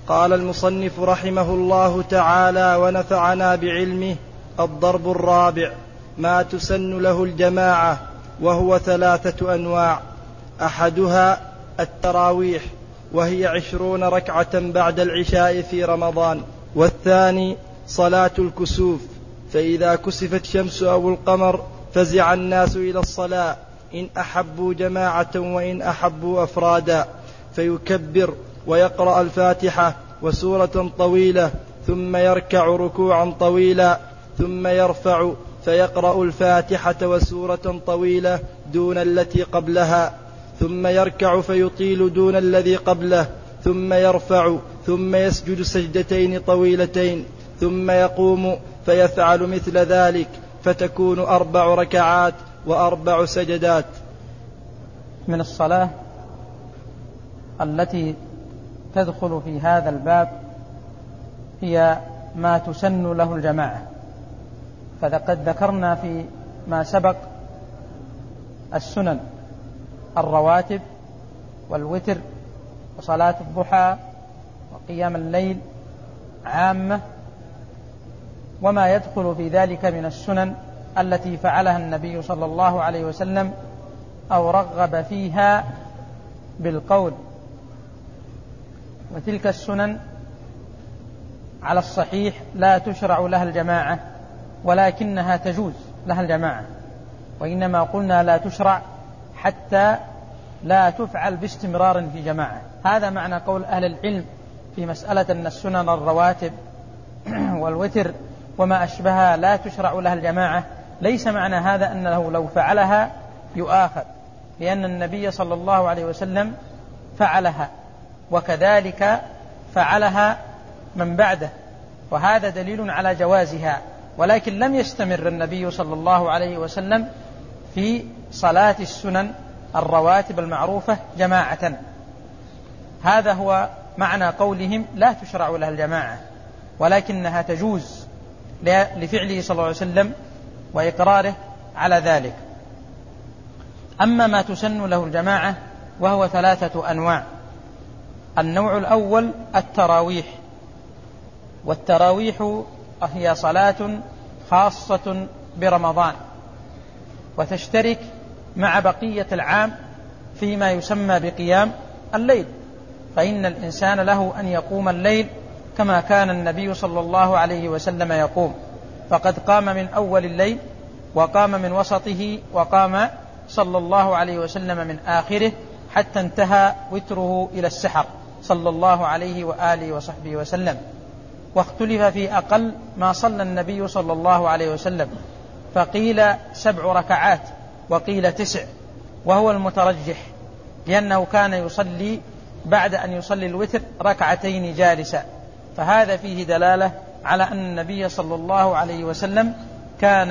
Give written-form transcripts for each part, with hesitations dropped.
قال المصنف رحمه الله تعالى ونفعنا بعلمه: الضرب الرابع ما تسن له الجماعة، وهو 3 أنواع. أحدها التراويح، وهي 20 ركعة بعد العشاء في رمضان. والثاني صلاة الكسوف، فإذا كسفت الشمس أو القمر فزع الناس إلى الصلاة، إن أحبوا جماعة وإن أحبوا أفرادا، فيكبر ويقرأ الفاتحة وسورة طويلة، ثم يركع ركوعا طويلا، ثم يرفع فيقرأ الفاتحة وسورة طويلة دون التي قبلها، ثم يركع فيطيل دون الذي قبله، ثم يرفع، ثم يسجد سجدتين طويلتين، ثم يقوم فيفعل مثل ذلك، فتكون 4 ركعات و4 سجدات. من الصلاة التي تدخل في هذا الباب هي ما تسن له الجماعة، فقد ذكرنا في ما سبق السنن: الرواتب والوتر وصلاة الضحى وقيام الليل عامة، وما يدخل في ذلك من السنن التي فعلها النبي صلى الله عليه وسلم أو رغب فيها بالقول. وتلك السنن على الصحيح لا تشرع لها الجماعة، ولكنها تجوز لها الجماعة، وإنما قلنا لا تشرع حتى لا تفعل باستمرار في جماعة. هذا معنى قول أهل العلم في مسألة أن السنن الرواتب والوتر وما أشبهها لا تشرع لها الجماعة. ليس معنى هذا أنه لو فعلها يؤاخذ، لأن النبي صلى الله عليه وسلم فعلها، وكذلك فعلها من بعده، وهذا دليل على جوازها. ولكن لم يستمر النبي صلى الله عليه وسلم في صلاة السنن الرواتب المعروفة جماعة. هذا هو معنى قولهم لا تشرع لها الجماعة، ولكنها تجوز لفعله صلى الله عليه وسلم وإقراره على ذلك. أما ما تسن له الجماعة وهو 3 أنواع. النوع الأول التراويح، والتراويح هي صلاة خاصة برمضان، وتشترك مع بقية العام فيما يسمى بقيام الليل، فإن الإنسان له أن يقوم الليل كما كان النبي صلى الله عليه وسلم يقوم، فقد قام من أول الليل وقام من وسطه وقام صلى الله عليه وسلم من آخره، حتى انتهى وتره إلى السحر صلى الله عليه وآله وصحبه وسلم. واختلف في أقل ما صلى النبي صلى الله عليه وسلم، فقيل 7 ركعات وقيل 9، وهو المترجح، لأنه كان يصلي بعد أن يصلي الوتر 2 جالسا، فهذا فيه دلالة على أن النبي صلى الله عليه وسلم كان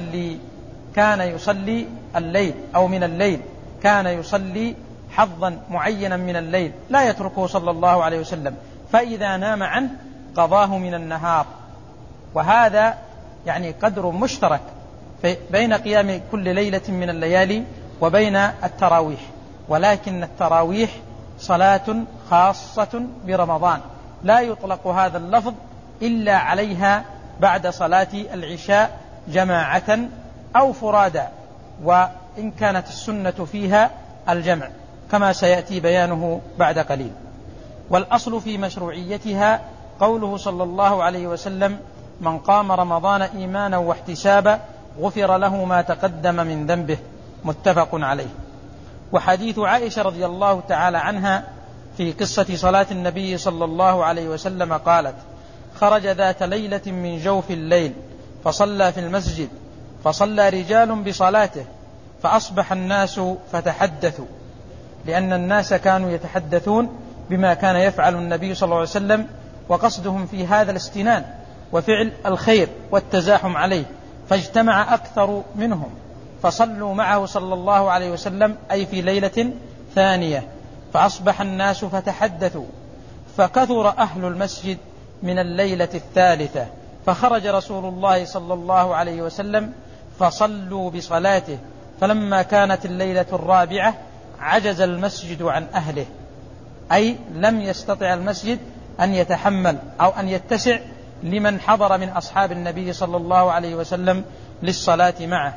يصلي الليل أو من الليل، كان يصلي حظا معينا من الليل لا يتركه صلى الله عليه وسلم، فإذا نام عنه قضاه من النهار. وهذا يعني قدر مشترك بين قيام كل ليلة من الليالي وبين التراويح، ولكن التراويح صلاة خاصة برمضان، لا يطلق هذا اللفظ إلا عليها بعد صلاة العشاء جماعة أو فرادا، وإن كانت السنة فيها الجمع كما سيأتي بيانه بعد قليل. والأصل في مشروعيتها قوله صلى الله عليه وسلم: من قام رمضان إيمانا واحتسابا غفر له ما تقدم من ذنبه، متفق عليه. وحديث عائشة رضي الله تعالى عنها في قصة صلاة النبي صلى الله عليه وسلم قالت: خرج ذات ليلة من جوف الليل فصلى في المسجد، فصلى رجال بصلاته، فأصبح الناس فتحدثوا، لأن الناس كانوا يتحدثون بما كان يفعل النبي صلى الله عليه وسلم، وقصدهم في هذا الاستنان وفعل الخير والتزاحم عليه، فاجتمع أكثر منهم فصلوا معه صلى الله عليه وسلم، أي في ليلة ثانية، فأصبح الناس فتحدثوا، فكثر أهل المسجد من الليلة الثالثة، فخرج رسول الله صلى الله عليه وسلم فصلوا بصلاته، فلما كانت الليلة الرابعة عجز المسجد عن أهله، أي لم يستطع المسجد أن يتحمل أو أن يتسع لمن حضر من أصحاب النبي صلى الله عليه وسلم للصلاة معه،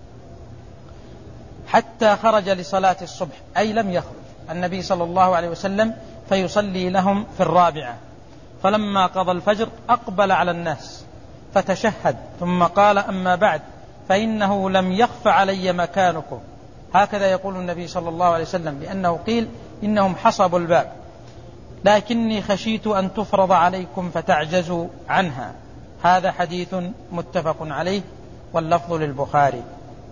حتى خرج لصلاة الصبح، أي لم يخرج النبي صلى الله عليه وسلم فيصلي لهم في الرابعة. فلما قضى الفجر أقبل على الناس فتشهد ثم قال: أما بعد فإنه لم يخف علي مكانكم. هكذا يقول النبي صلى الله عليه وسلم، لأنه قيل إنهم حصبوا الباب، لكني خشيت أن تفرض عليكم فتعجزوا عنها. هذا حديث متفق عليه واللفظ للبخاري.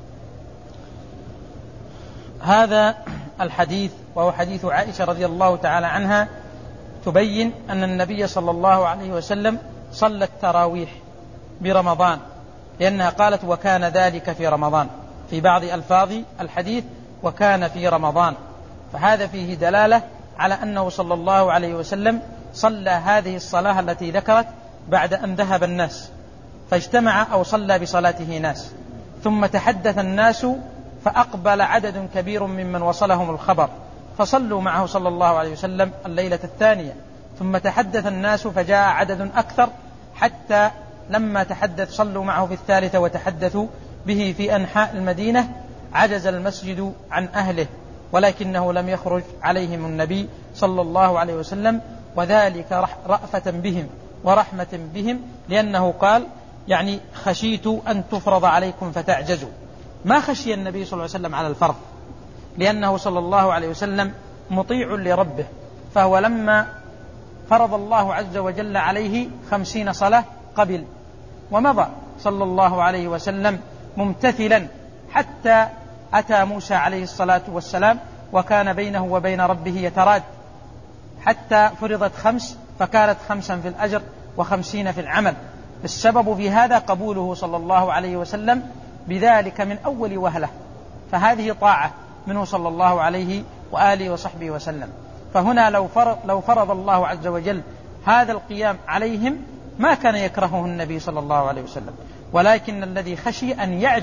هذا الحديث وهو حديث عائشة رضي الله تعالى عنها تبين أن النبي صلى الله عليه وسلم صلى التراويح برمضان، لأنها قالت: وكان ذلك في رمضان، في بعض ألفاظ الحديث وكان في رمضان. فهذا فيه دلالة على أنه صلى الله عليه وسلم صلى هذه الصلاة التي ذكرت بعد أن ذهب الناس، فاجتمع أو صلى بصلاته ناس، ثم تحدث الناس فأقبل عدد كبير ممن وصلهم الخبر فصلوا معه صلى الله عليه وسلم الليلة الثانية، ثم تحدث الناس فجاء عدد أكثر، حتى لما تحدث صلوا معه في الثالثة وتحدثوا به في أنحاء المدينة عجز المسجد عن أهله، ولكنه لم يخرج عليهم النبي صلى الله عليه وسلم، وذلك رأفة بهم ورحمة بهم، لأنه قال: يعني خشيت أن تفرض عليكم فتعجزوا. ما خشي النبي صلى الله عليه وسلم على الفرض، لأنه صلى الله عليه وسلم مطيع لربه، فهو لما فرض الله عز وجل عليه 50 صلاة قبل ومضى صلى الله عليه وسلم ممتثلا، حتى أتى موسى عليه الصلاة والسلام وكان بينه وبين ربه يتراد، حتى فرضت 5 فكانت 5 في الأجر و50 في العمل. السبب في هذا قبوله صلى الله عليه وسلم بذلك من أول وهلة، فهذه طاعة منه صلى الله عليه وآله وصحبه وسلم. فهنا لو فرض الله عز وجل هذا القيام عليهم ما كان يكرهه النبي صلى الله عليه وسلم، ولكن الذي خشي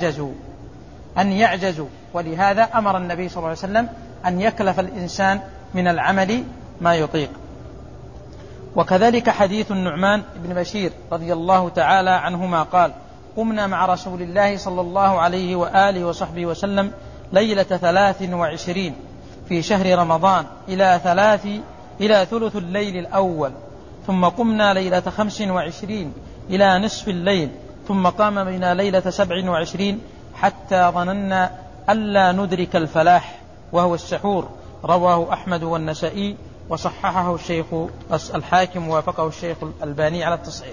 أن يعجزوا، ولهذا أمر النبي صلى الله عليه وسلم أن يكلف الإنسان من العمل ما يطيق. وكذلك حديث النعمان بن بشير رضي الله تعالى عنهما قال: قمنا مع رسول الله صلى الله عليه وآله وصحبه وسلم ليلة 23 في شهر رمضان إلى ثلث الليل الأول، ثم قمنا ليلة 25 إلى نصف الليل، ثم قام بنا ليلة 27 حتى ظننا ألا ندرك الفلاح وهو السحور. رواه أحمد والنسائي وصححه الشيخ الحاكم ووافقه الشيخ الألباني على التصحيح.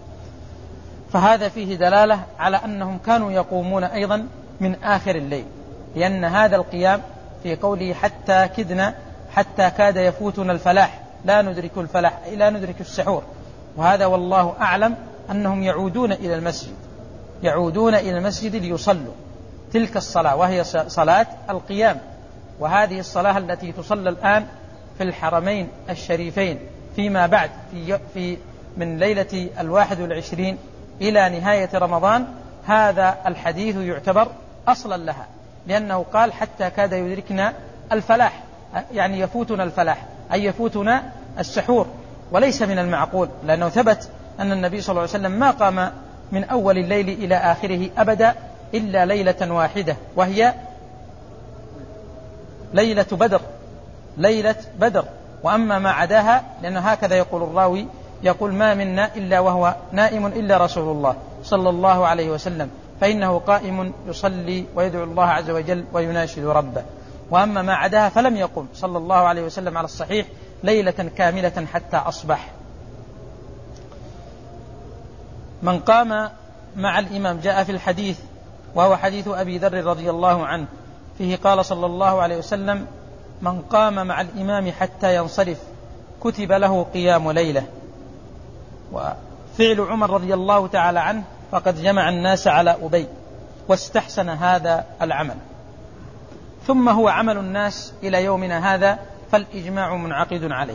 فهذا فيه دلالة على أنهم كانوا يقومون أيضا من آخر الليل، لأن هذا القيام في قوله حتى كاد يفوتنا الفلاح، لا ندرك الفلاح أي لا ندرك السحور. وهذا والله أعلم أنهم يعودون إلى المسجد ليصلوا تلك الصلاة، وهي صلاة القيام. وهذه الصلاة التي تصلى الآن في الحرمين الشريفين فيما بعد في من ليلة 21 إلى نهاية رمضان، هذا الحديث يعتبر أصلا لها، لأنه قال: حتى كاد يدركنا الفلاح، يعني يفوتنا الفلاح أي يفوتنا السحور. وليس من المعقول، لأنه ثبت أن النبي صلى الله عليه وسلم ما قام من أول الليل إلى آخره أبدا إلا ليلة واحدة، وهي ليلة بدر. وأما ما عداها، لأنه هكذا يقول الراوي، يقول: ما منا إلا وهو نائم إلا رسول الله صلى الله عليه وسلم، فإنه قائم يصلي ويدعو الله عز وجل ويناشد ربه. وأما ما عداها فلم يقم صلى الله عليه وسلم على الصحيح ليلة كاملة حتى أصبح. من قام مع الإمام جاء في الحديث، وهو حديث أبي ذر رضي الله عنه، فيه قال صلى الله عليه وسلم: من قام مع الإمام حتى ينصرف كتب له قيام ليلة. وفعل عمر رضي الله تعالى عنه فقد جمع الناس على أبي واستحسن هذا العمل، ثم هو عمل الناس إلى يومنا هذا، فالإجماع منعقد عليه.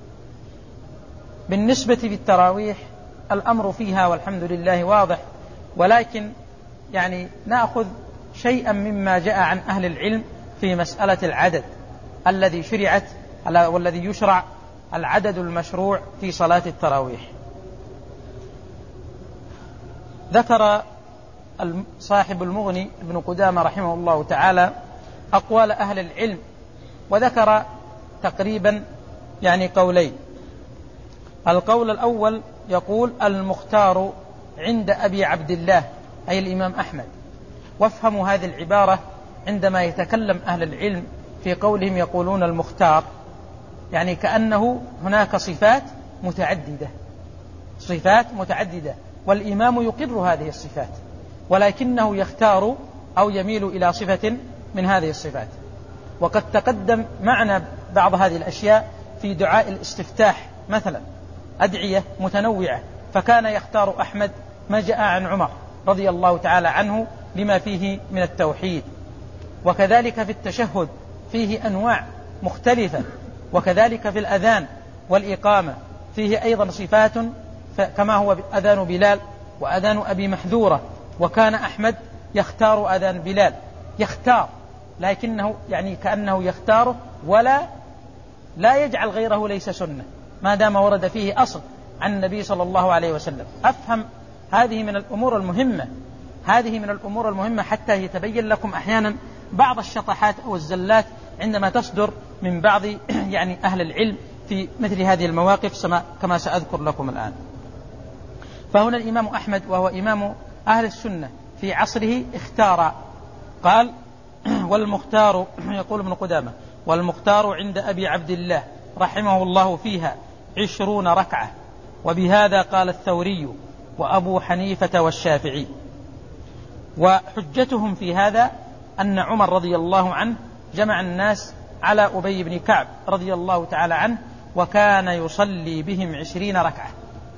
بالنسبة للتراويح الأمر فيها والحمد لله واضح، ولكن يعني نأخذ شيئا مما جاء عن أهل العلم في مسألة العدد الذي شرعت والذي يشرع العدد المشروع في صلاة التراويح. ذكر صاحب المغني ابن قدامة رحمه الله تعالى أقوال أهل العلم، وذكر تقريبا قولين. القول الأول يقول: المختار عند أبي عبد الله، أي الإمام أحمد. وافهموا هذه العبارة عندما يتكلم أهل العلم في قولهم يقولون المختار، كأنه هناك صفات متعددة، والإمام يقر هذه الصفات، ولكنه يختار أو يميل إلى صفة من هذه الصفات. وقد تقدم معنا بعض هذه الأشياء في دعاء الاستفتاح مثلا، أدعية متنوعة، فكان يختار أحمد ما جاء عن عمر رضي الله تعالى عنه لما فيه من التوحيد. وكذلك في التشهد فيه أنواع مختلفة، وكذلك في الأذان والإقامة فيه أيضا صفات، كما هو أذان بلال وأذان أبي محذورة. وكان أحمد يختار أذان بلال، لكنه كأنه يختاره ولا يجعل غيره ليس سنة، ما دام ورد فيه أصل عن النبي صلى الله عليه وسلم. أفهم هذه من الأمور المهمة حتى يتبين لكم أحيانا بعض الشطحات أو الزلات عندما تصدر من بعض أهل العلم في مثل هذه المواقف، كما سأذكر لكم الآن. فهنا الإمام أحمد وهو إمام أهل السنة في عصره اختار، قال: والمختار، يقول ابن قدامة: والمختار عند أبي عبد الله رحمه الله فيها 20 ركعة، وبهذا قال الثوري وأبو حنيفة والشافعي. وحجتهم في هذا أن عمر رضي الله عنه جمع الناس على أبي بن كعب رضي الله تعالى عنه، وكان يصلي بهم 20 ركعة.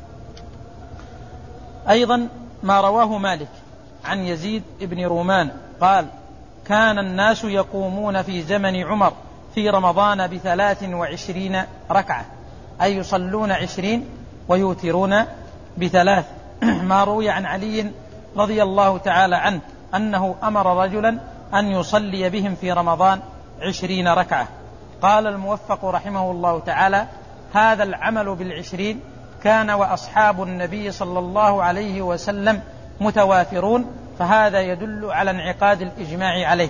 أيضا ما رواه مالك عن يزيد بن رومان قال: كان الناس يقومون في زمن عمر في رمضان ب23 ركعة، أي يصلون 20 ويوترون ب3. ما روي عن علي رضي الله تعالى عنه أنه أمر رجلا أن يصلي بهم في رمضان 20 ركعة. قال الموفق رحمه الله تعالى: هذا العمل بال20 كان وأصحاب النبي صلى الله عليه وسلم متوافرون، فهذا يدل على انعقاد الإجماع عليه.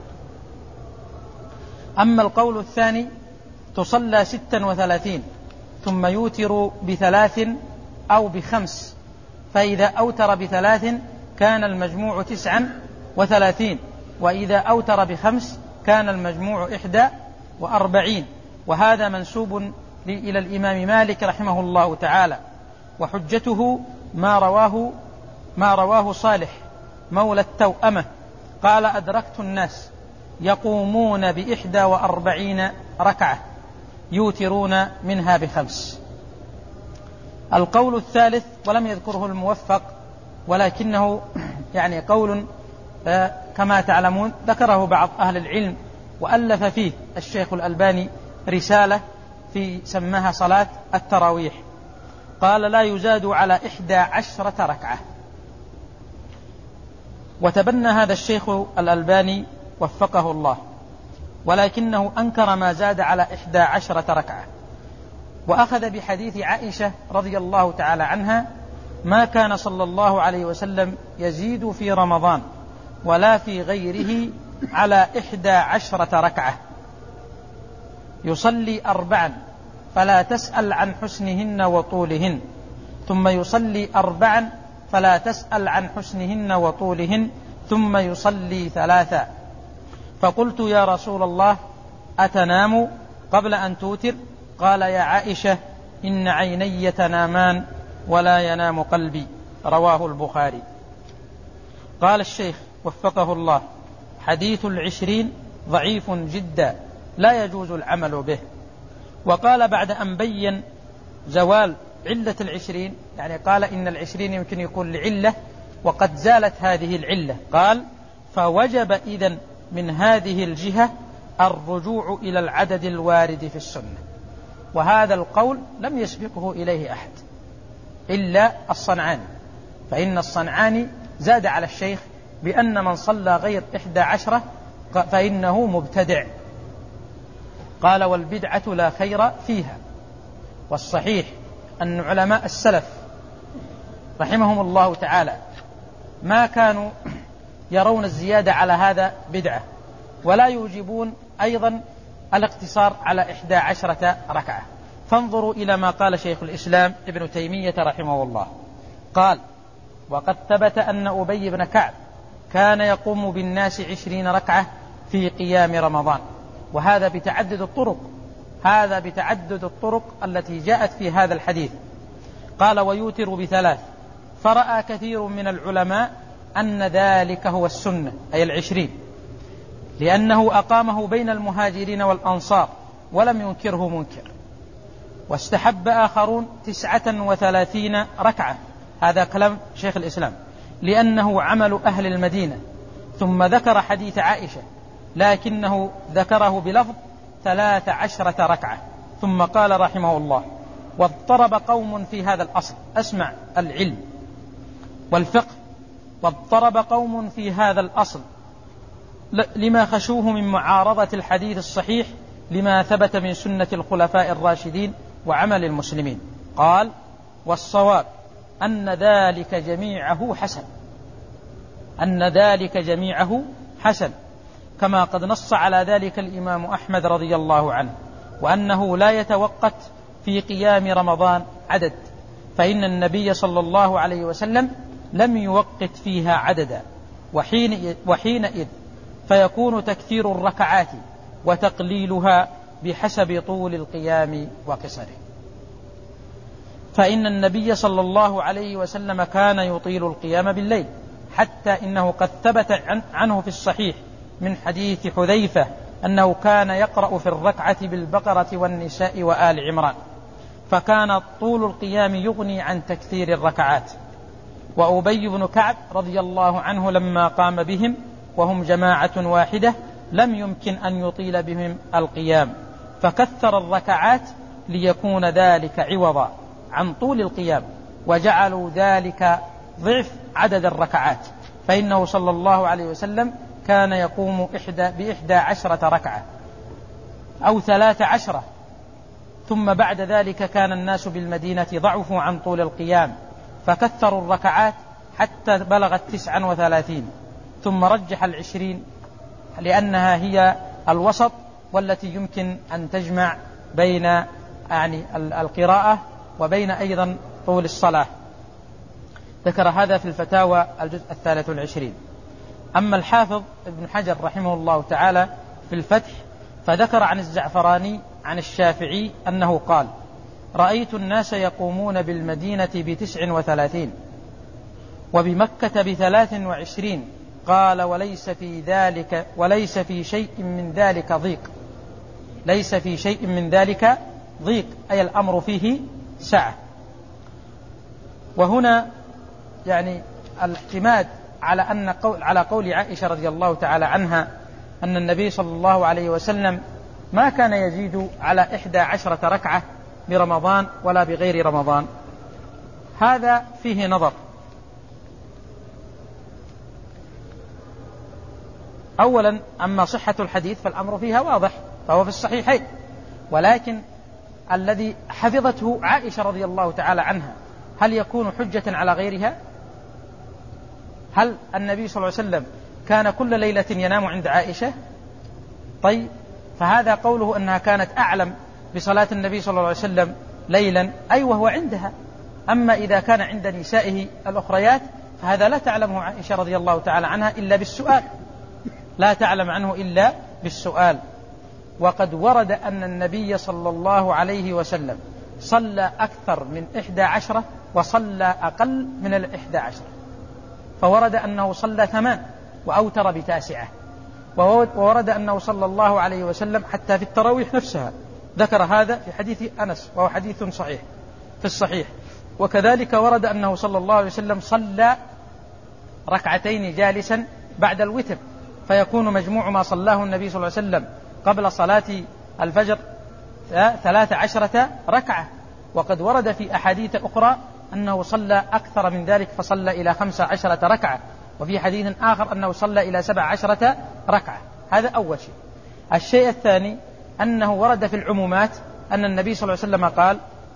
أما القول الثاني: تصلى 36 ثم يوتر ب3 أو ب5، فإذا أوتر ب3 كان المجموع 39، وإذا أوتر ب5 كان المجموع 41. وهذا منسوب إلى الإمام مالك رحمه الله تعالى. وحجته ما رواه صالح مولى التوأمة قال: أدركت الناس يقومون ب41 ركعة يوترون منها ب5. القول الثالث ولم يذكره الموفق، ولكنه قول كما تعلمون ذكره بعض أهل العلم، وألف فيه الشيخ الألباني رسالة سماها صلاة التراويح. قال: لا يزاد على 11 ركعة. وتبنى هذا الشيخ الألباني وفقه الله، ولكنه أنكر ما زاد على 11 ركعة، وأخذ بحديث عائشة رضي الله تعالى عنها: ما كان صلى الله عليه وسلم يزيد في رمضان ولا في غيره على 11 ركعة، يصلي 4 فلا تسأل عن حسنهن وطولهن، ثم يصلي 4 فلا تسأل عن حسنهن وطولهن، ثم يصلي 3. فقلت: يا رسول الله، أتنام قبل أن توتر؟ قال: يا عائشة، إن عيني تنامان ولا ينام قلبي. رواه البخاري. قال الشيخ وفقه الله: حديث 20 ضعيف جدا، لا يجوز العمل به. وقال بعد أن بين زوال علة 20، قال إن 20 يمكن يكون لعلة وقد زالت هذه العلة، قال: فوجب إذن من هذه الجهة الرجوع إلى العدد الوارد في السنة. وهذا القول لم يسبقه إليه أحد إلا الصنعاني، فإن الصنعاني زاد على الشيخ بأن من صلى غير 11 فإنه مبتدع. قال: والبدعة لا خير فيها. والصحيح أن علماء السلف رحمهم الله تعالى ما كانوا يرون الزيادة على هذا بدعة، ولا يوجبون أيضا الاقتصار على 11 ركعة. فانظروا إلى ما قال شيخ الإسلام ابن تيمية رحمه الله، قال: وقد ثبت أن أبي بن كعب كان يقوم بالناس 20 ركعة في قيام رمضان، وهذا بتعدد الطرق، هذا بتعدد الطرق التي جاءت في هذا الحديث. قال: ويوتر ب3، فرأى كثير من العلماء أن ذلك هو السنة، أي 20، لأنه أقامه بين المهاجرين والأنصار ولم ينكره منكر. واستحب آخرون 39 ركعة، هذا كلام شيخ الإسلام، لأنه عمل أهل المدينة. ثم ذكر حديث عائشة، لكنه ذكره بلفظ 13 ركعة. ثم قال رحمه الله: واضطرب قوم في هذا الأصل، أسمع العلم والفقه، واضطرب قوم في هذا الأصل لما خشوه من معارضة الحديث الصحيح لما ثبت من سنة الخلفاء الراشدين وعمل المسلمين. قال: والصواب أن ذلك جميعه حسن، أن ذلك جميعه حسن، كما قد نص على ذلك الإمام أحمد رضي الله عنه، وأنه لا يتوقت في قيام رمضان عدد، فإن النبي صلى الله عليه وسلم لم يوقت فيها عددا، وحينئذ فيكون تكثير الركعات وتقليلها بحسب طول القيام وقصره. فإن النبي صلى الله عليه وسلم كان يطيل القيام بالليل، حتى إنه قد ثبت عنه في الصحيح من حديث حذيفة أنه كان يقرأ في الركعة بالبقرة والنساء وآل عمران، فكان طول القيام يغني عن تكثير الركعات. وأبي بن كعب رضي الله عنه لما قام بهم وهم جماعة واحدة لم يمكن أن يطيل بهم القيام، فكثر الركعات ليكون ذلك عوضا عن طول القيام، وجعلوا ذلك ضعف عدد الركعات، فإنه صلى الله عليه وسلم كان يقوم ب11 ركعة أو 13، ثم بعد ذلك كان الناس بالمدينة ضعفوا عن طول القيام فكثروا الركعات حتى بلغت 39، ثم رجح 20 لأنها هي الوسط والتي يمكن أن تجمع بين القراءة وبين أيضا طول الصلاة. ذكر هذا في الفتاوى الجزء 23. أما الحافظ ابن حجر رحمه الله تعالى في الفتح فذكر عن الزعفراني عن الشافعي أنه قال: رأيت الناس يقومون بالمدينة ب39 وبمكة ب23، قال: وليس في شيء من ذلك ضيق، ليس في شيء من ذلك ضيق، أي الأمر فيه سعة. وهنا الاعتماد على قول عائشة رضي الله تعالى عنها أن النبي صلى الله عليه وسلم ما كان يزيد على 11 ركعة برمضان ولا بغير رمضان، هذا فيه نظر. أولا، أما صحة الحديث فالأمر فيها واضح، فهو في الصحيحين، ولكن الذي حفظته عائشة رضي الله تعالى عنها هل يكون حجة على غيرها؟ هل النبي صلى الله عليه وسلم كان كل ليلة ينام عند عائشة؟ طيب، فهذا قوله أنها كانت أعلم بصلاة النبي صلى الله عليه وسلم ليلا، أي وهو عندها. أما إذا كان عند نسائه الأخريات فهذا لا تعلمه عائشة رضي الله تعالى عنها إلا بالسؤال، لا تعلم عنه إلا بالسؤال. وقد ورد أن النبي صلى الله عليه وسلم صلى أكثر من 11 وصلى أقل من 11، فورد أنه صلى 8 وأوتر ب9، وورد أنه صلى الله عليه وسلم حتى في التراويح نفسها ذكر هذا في حديث أنس وهو حديث صحيح في الصحيح. وكذلك ورد أنه صلى الله عليه وسلم صلى 2 جالسا بعد الوتر، فيكون مجموع ما صلاه النبي صلى الله عليه وسلم قبل صلاة الفجر 13 ركعة. وقد ورد في أحاديث أخرى أنه صلى أكثر من ذلك فصلى إلى 15 ركعة، وفي حديث آخر أنه صلى إلى 17 ركعة. هذا أول شيء. الشيء الثاني أنه ورد في العمومات أن النبي صلى الله عليه وسلم قال: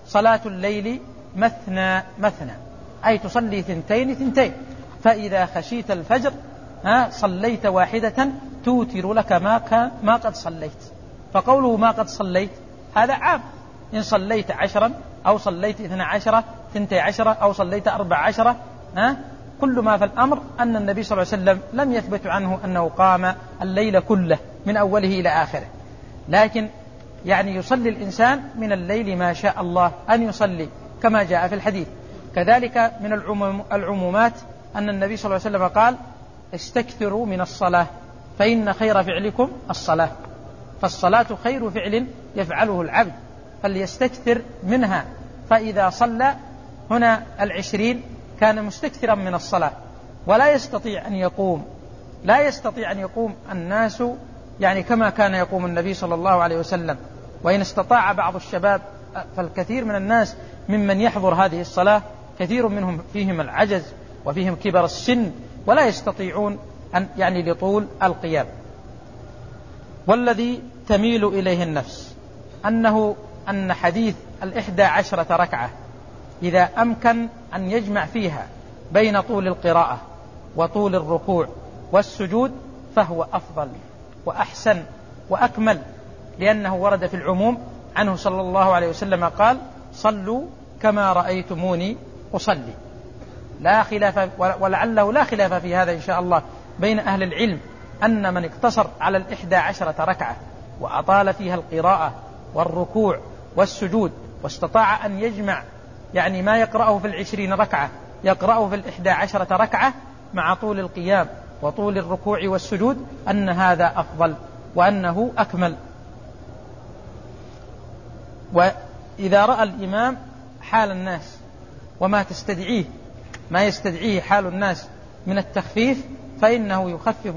صلاة الليل مثنى مثنى، أي تصلي 2 2، فإذا خشيت الفجر صليت واحدة توتر لك ما قد صليت. فقوله ما قد صليت هذا عام، إن صليت 10 أو صليت 12 12 أو صليت 14، كل ما في الأمر أن النبي صلى الله عليه وسلم لم يثبت عنه أنه قام الليل كله من أوله إلى آخره، لكن يعني يصلي الإنسان من الليل ما شاء الله أن يصلي كما جاء في الحديث. كذلك من العمومات أن النبي صلى الله عليه وسلم قال استكثروا من الصلاة فإن خير فعلكم الصلاة، فالصلاة خير فعل يفعله العبد فليستكثر منها. فإذا صلى هنا 20 كان مستكثرا من الصلاة، ولا يستطيع أن يقوم الناس يعني كما كان يقوم النبي صلى الله عليه وسلم. وإن استطاع بعض الشباب، فالكثير من الناس ممن يحضر هذه الصلاة كثير منهم فيهم العجز وفيهم كبر السن ولا يستطيعون أن يعني لطول القيام. والذي تميل إليه النفس أن حديث 11 ركعة إذا أمكن أن يجمع فيها بين طول القراءة وطول الركوع والسجود فهو أفضل وأحسن وأكمل، لأنه ورد في العموم عنه صلى الله عليه وسلم قال صلوا كما رأيتموني أصلي. لا خلاف، ولعله لا خلاف في هذا إن شاء الله بين أهل العلم، أن من اقتصر على 11 ركعة وأطال فيها القراءة والركوع والسجود واستطاع أن يجمع يعني ما يقرأه في 20 ركعة يقرأه في 11 ركعة مع طول القيام وطول الركوع والسجود، أن هذا أفضل وأنه أكمل. وإذا رأى الإمام حال الناس وما يستدعيه حال الناس من التخفيف فإنه يخفف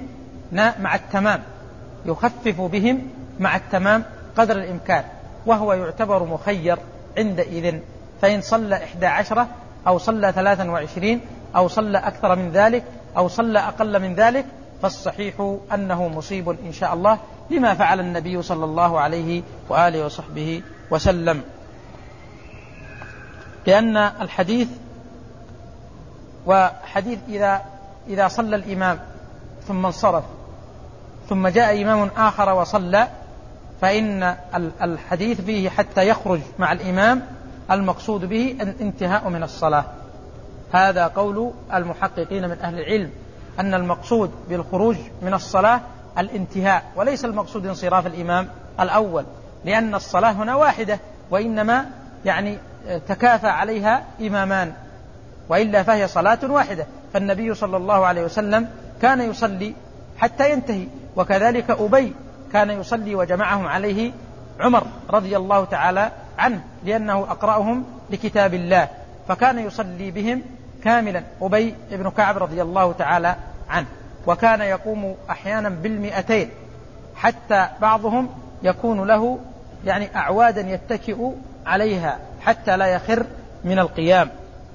بهم مع التمام قدر الإمكان، وهو يعتبر مخير عندئذ. فإن صلى 11 أو صلى 23 أو صلى أكثر من ذلك أو صلى أقل من ذلك فالصحيح أنه مصيب إن شاء الله لما فعل النبي صلى الله عليه وآله وصحبه وسلم. لأن الحديث إذا صلى الإمام ثم انصرف ثم جاء إمام آخر وصلى فإن الحديث فيه حتى يخرج مع الإمام المقصود به الانتهاء من الصلاة. هذا قول المحققين من أهل العلم، أن المقصود بالخروج من الصلاة الانتهاء، وليس المقصود انصراف الإمام الأول، لأن الصلاة هنا واحدة وإنما يعني تكافى عليها إمامان، وإلا فهي صلاة واحدة. فالنبي صلى الله عليه وسلم كان يصلي حتى ينتهي، وكذلك أبي كان يصلي وجمعهم عليه عمر رضي الله تعالى عنه، لأنه أقرأهم لكتاب الله، فكان يصلي بهم كاملا أبي بن كعب رضي الله تعالى عنه. وكان يقوم أحيانا 200، حتى بعضهم يكون له يعني أعوادا يتكئ عليها حتى لا يخر من القيام.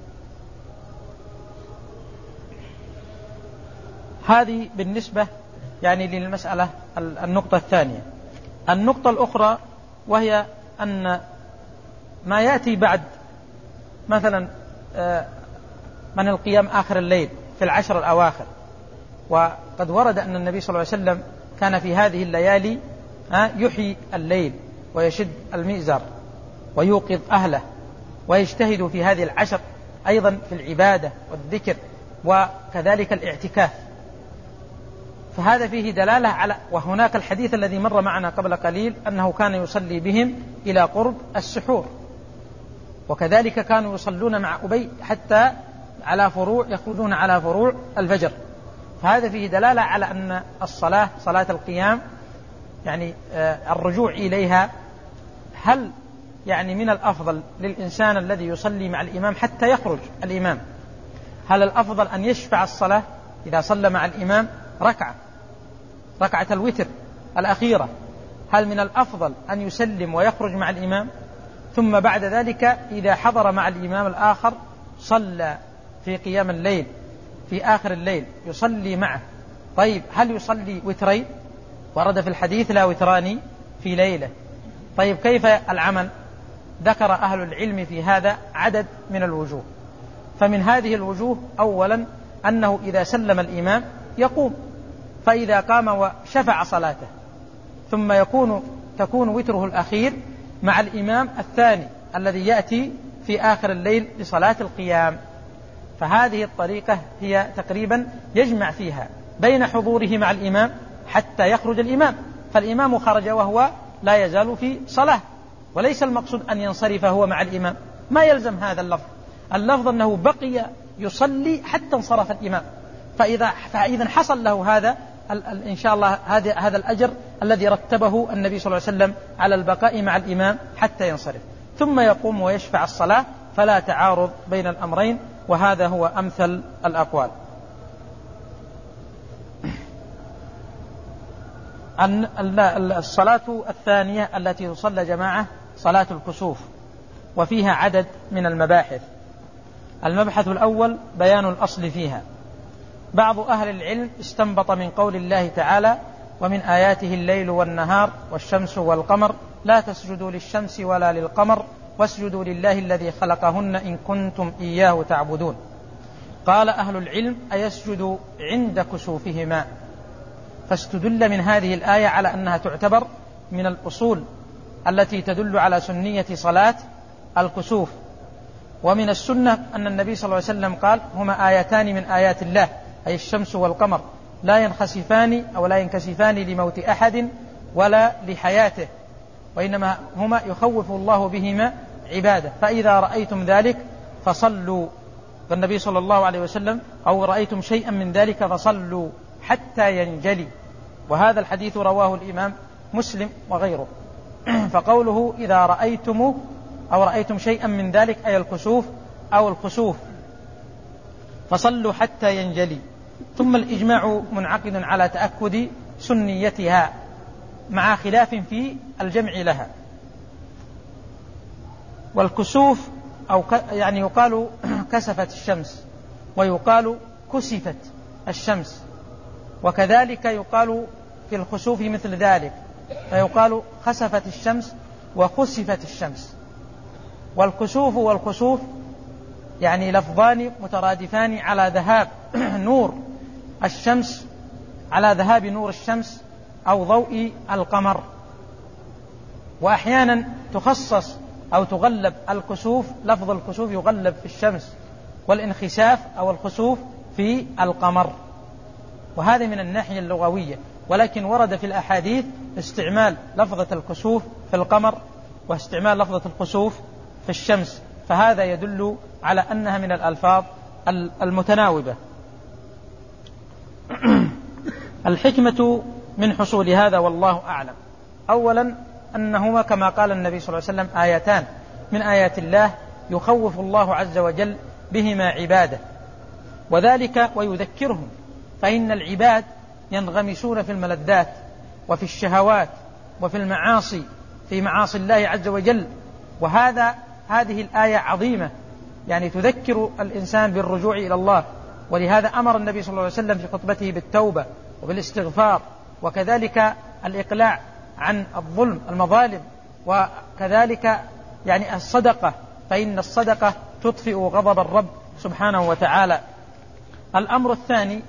هذه بالنسبة يعني للمسألة النقطة الثانية. النقطة الأخرى وهي أن ما يأتي بعد مثلا من القيام آخر الليل في 10 الأواخر، وقد ورد أن النبي صلى الله عليه وسلم كان في هذه الليالي يحيي الليل ويشد المئزر ويوقظ أهله ويجتهد في هذه 10 أيضا في العبادة والذكر وكذلك الاعتكاف. فهذا فيه دلالة على، وهناك الحديث الذي مر معنا قبل قليل أنه كان يصلي بهم إلى قرب السحور، وكذلك كانوا يصلون مع أبي حتى على فروع يخرجون على فروع الفجر. فهذا فيه دلالة على أن الصلاة صلاة القيام يعني الرجوع إليها، هل يعني من الأفضل للإنسان الذي يصلي مع الإمام حتى يخرج الإمام، هل الأفضل أن يشفع الصلاة إذا صلى مع الإمام ركعة الوتر الأخيرة، هل من الأفضل أن يسلم ويخرج مع الإمام ثم بعد ذلك إذا حضر مع الإمام الآخر صلى في قيام الليل في آخر الليل يصلي معه؟ طيب هل يصلي وترين؟ ورد في الحديث لا وتران في ليلة. طيب كيف العمل؟ ذكر أهل العلم في هذا عدد من الوجوه. فمن هذه الوجوه أولا أنه إذا سلم الإمام يقوم، فإذا قام وشفع صلاته ثم تكون وتره الأخير مع الإمام الثاني الذي يأتي في آخر الليل لصلاة القيام. فهذه الطريقة هي تقريبا يجمع فيها بين حضوره مع الإمام حتى يخرج الإمام، فالإمام خرج وهو لا يزال في صلاة، وليس المقصود أن ينصرف هو مع الإمام، ما يلزم هذا اللفظ أنه بقي يصلي حتى انصرف الإمام، فإذا حصل له هذا إن شاء الله هذا الأجر الذي رتبه النبي صلى الله عليه وسلم على البقاء مع الإمام حتى ينصرف، ثم يقوم ويشفع الصلاة، فلا تعارض بين الأمرين، وهذا هو أمثل الأقوال. الصلاة الثانية التي تصلى جماعة صلاة الكسوف، وفيها عدد من المباحث. المبحث الأول بيان الأصل فيها. بعض أهل العلم استنبط من قول الله تعالى: ومن آياته الليل والنهار والشمس والقمر لا تسجدوا للشمس ولا للقمر واسجدوا لله الذي خلقهن إن كنتم إياه تعبدون. قال أهل العلم: أيسجد عند كسوفهما؟ فاستدل من هذه الآية على أنها تعتبر من الأصول التي تدل على سنية صلاة الكسوف. ومن السنة أن النبي صلى الله عليه وسلم قال: هما آيتان من آيات الله، أي الشمس والقمر، لا ينخسفان أو لا ينكسفان لموت أحد ولا لحياته، وإنما هما يخوف الله بهما عباده، فإذا رأيتم ذلك فصلوا. فالنبي صلى الله عليه وسلم: أو رأيتم شيئا من ذلك فصلوا حتى ينجلي. وهذا الحديث رواه الإمام مسلم وغيره. فقوله إذا رأيتم أو رأيتم شيئا من ذلك أي الكسوف أو الخسوف فصلوا حتى ينجلي. ثم الإجماع منعقد على تأكد سنيتها مع خلاف في الجمع لها. والكسوف يعني يقال كسفت الشمس، ويقال كسفت الشمس، وكذلك يقال في الخسوف مثل ذلك، فيقال خسفت الشمس وخسفت الشمس. والكسوف والخسوف يعني لفظان مترادفان على ذهاب نور الشمس، على ذهاب نور الشمس أو ضوء القمر. وأحيانا تخصص أو تغلب الكسوف، لفظ الكسوف يغلب في الشمس، والانخساف أو الخسوف في القمر، وهذا من الناحية اللغوية. ولكن ورد في الأحاديث استعمال لفظة الكسوف في القمر واستعمال لفظة الخسوف في الشمس، فهذا يدل على أنها من الألفاظ المتناوبة. الحكمة من حصول هذا والله أعلم. أولا أنهما كما قال النبي صلى الله عليه وسلم آيتان من آيات الله يخوف الله عز وجل بهما عباده، وذلك ويذكرهم، فإن العباد ينغمسون في الملذات وفي الشهوات وفي المعاصي، في معاصي الله عز وجل. هذه الآية عظيمة، يعني تذكر الإنسان بالرجوع إلى الله، ولهذا أمر النبي صلى الله عليه وسلم في خطبته بالتوبة وبالاستغفار، وكذلك الإقلاع عن الظلم المظالم، وكذلك يعني الصدقة، فإن الصدقة تطفئ غضب الرب سبحانه وتعالى. الأمر الثاني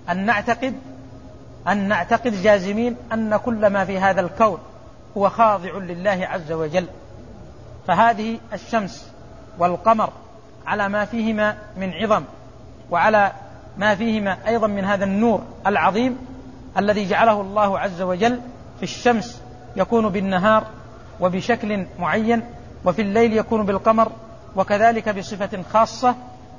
أن نعتقد جازمين أن كل ما في هذا الكون هو خاضع لله عز وجل. فهذه الشمس والقمر على ما فيهما من عظم، وعلى ما فيهما أيضا من هذا النور العظيم الذي جعله الله عز وجل. في الشمس يكون بالنهار وبشكل معين، وفي الليل يكون بالقمر، وكذلك بصفة خاصة.